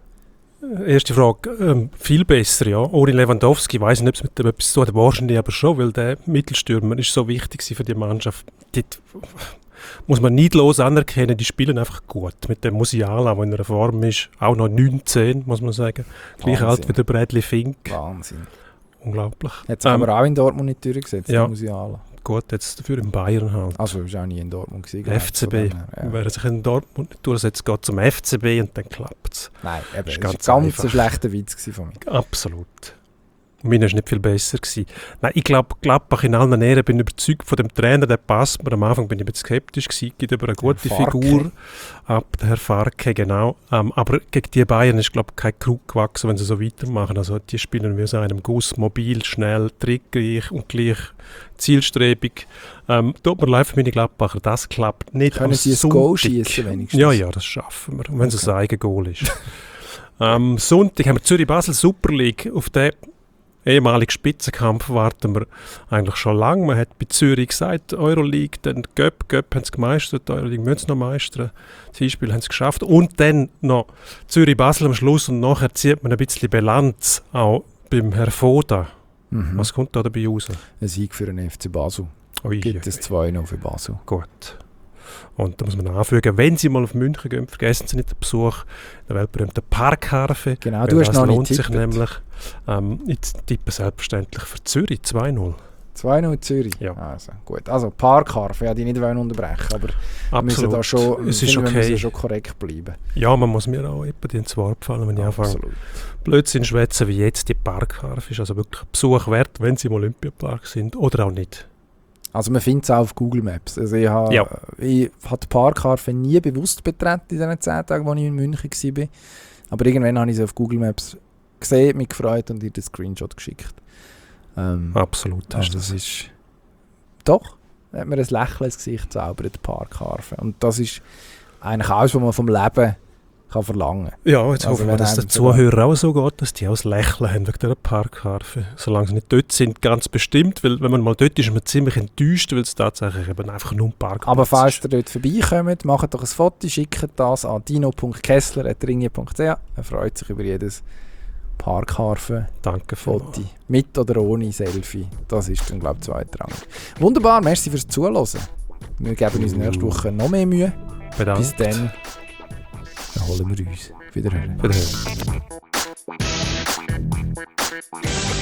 S2: Erste Frage, ähm, viel besser, ja. Ohne Lewandowski, ich weiss nicht, ob es mit dem etwas zu tun hat, wahrscheinlich aber schon, weil der Mittelstürmer ist so wichtig für die Mannschaft. Dort muss man neidlos anerkennen, die spielen einfach gut. Mit dem Musiala, der in einer Form ist, auch noch neunzehn, muss man sagen. Gleich alt wie der Bradley Fink.
S1: Wahnsinn.
S2: Unglaublich.
S1: Hat sich ähm, aber auch in Dortmund nicht durchgesetzt,
S2: ja.
S1: Musiala.
S2: Gut, jetzt dafür in Bayern halt.
S1: Also ist auch nie in Dortmund gewesen.
S2: F C B. Ja. Wer sich in Dortmund nicht durchsetzt, geht zum F C B und dann klappt es.
S1: Nein, eben, das war ganz, ganz ein schlechter Witz von mir.
S2: Absolut. Meiner war nicht viel besser gewesen. Nein, ich glaube, Gladbach in allen Ehren, bin überzeugt von dem Trainer, der passt mir. Am Anfang bin ich ein bisschen skeptisch gewesen, gibt aber eine gute Figur ab, der Herr Farke, genau. Ähm, aber gegen die Bayern ist, glaube ich, kein Krug gewachsen, wenn sie so weitermachen. Also die spielen wie aus einem Guss, mobil, schnell, trickreich und gleich zielstrebig. Ähm, tut mir leid für meine Gladbacher, das klappt nicht.
S1: Können sie ein Goal schießen wenigstens?
S2: Ja, ja, das schaffen wir, wenn okay. es ein Eigengoal ist. Am ähm, Sonntag haben wir Zürich-Basel Super League. Auf den ehemaligen Spitzenkampf warten wir eigentlich schon lange. Man hat bei Zürich gesagt, Euroleague, dann Göpp, Göpp haben es gemeistert, Euroleague müssen sie noch meistern. Das Hinspiel haben sie geschafft. Und dann noch Zürich-Basel am Schluss und nachher zieht man ein bisschen Bilanz auch beim Herr Foda. Mhm. Was kommt da dabei raus?
S1: Ein Sieg für den F C Basel.
S2: Ui,
S1: gibt es zwei noch für Basel.
S2: Gut. Und da muss man anfügen, wenn Sie mal auf München gehen, vergessen Sie nicht den Besuch der weltberühmten Parkharfe.
S1: Genau, du hast noch nicht
S2: lohnt sich nämlich. Ähm, ich tippe selbstverständlich für Zürich zwei null.
S1: zwei null Zürich?
S2: Ja.
S1: Also, gut. Also Parkharfe, ja, die nicht unterbrechen, aber wir müssen da schon,
S2: es ist okay.
S1: wir müssen schon korrekt bleiben.
S2: Ja, man muss mir auch etwa ins Wort fallen, wenn ich anfange Blödsinn schwätzen, wie jetzt die Parkharfe ist. Also wirklich ein Besuch wert, wenn Sie im Olympiapark sind oder auch nicht.
S1: Also man findet es auch auf Google Maps. Also ich habe
S2: ja.
S1: ich hab die Parkharfe nie bewusst betreten in den zehn Tagen, als ich in München war. Aber irgendwann habe ich sie auf Google Maps gesehen, mich gefreut und ihr den Screenshot geschickt. Ähm,
S2: Absolut.
S1: Also das ist... Doch, hat mir ein Lächeln ins Gesicht zaubert, die Parkharfe. Und das ist eigentlich alles, was man vom Leben kann verlangen.
S2: Ja, jetzt
S1: Also
S2: hoffen wir,
S1: wenn
S2: dass
S1: einem
S2: den Zuhörern auch so geht, dass die auch das Lächeln haben wegen dieser Parkharfe. Solange sie nicht dort sind, ganz bestimmt, weil wenn man mal dort ist, ist man ziemlich enttäuscht, weil es tatsächlich eben einfach nur ein Parkplatz
S1: Aber falls
S2: ist.
S1: ihr dort vorbeikommt, macht doch ein Foto, schickt das an dino punkt kessler at ringier punkt c h. Er freut sich über jedes Parkharfe-Foto.
S2: Danke vielmals.
S1: Mit oder ohne Selfie. Das ist dann, glaube ich, zweitrangig. Wunderbar, merci fürs Zuhören. Wir geben uns nächste Woche noch mehr Mühe.
S2: Bedankt.
S1: Bis dann. Dann holen wir uns. Wiederhören.
S2: Wiederhören.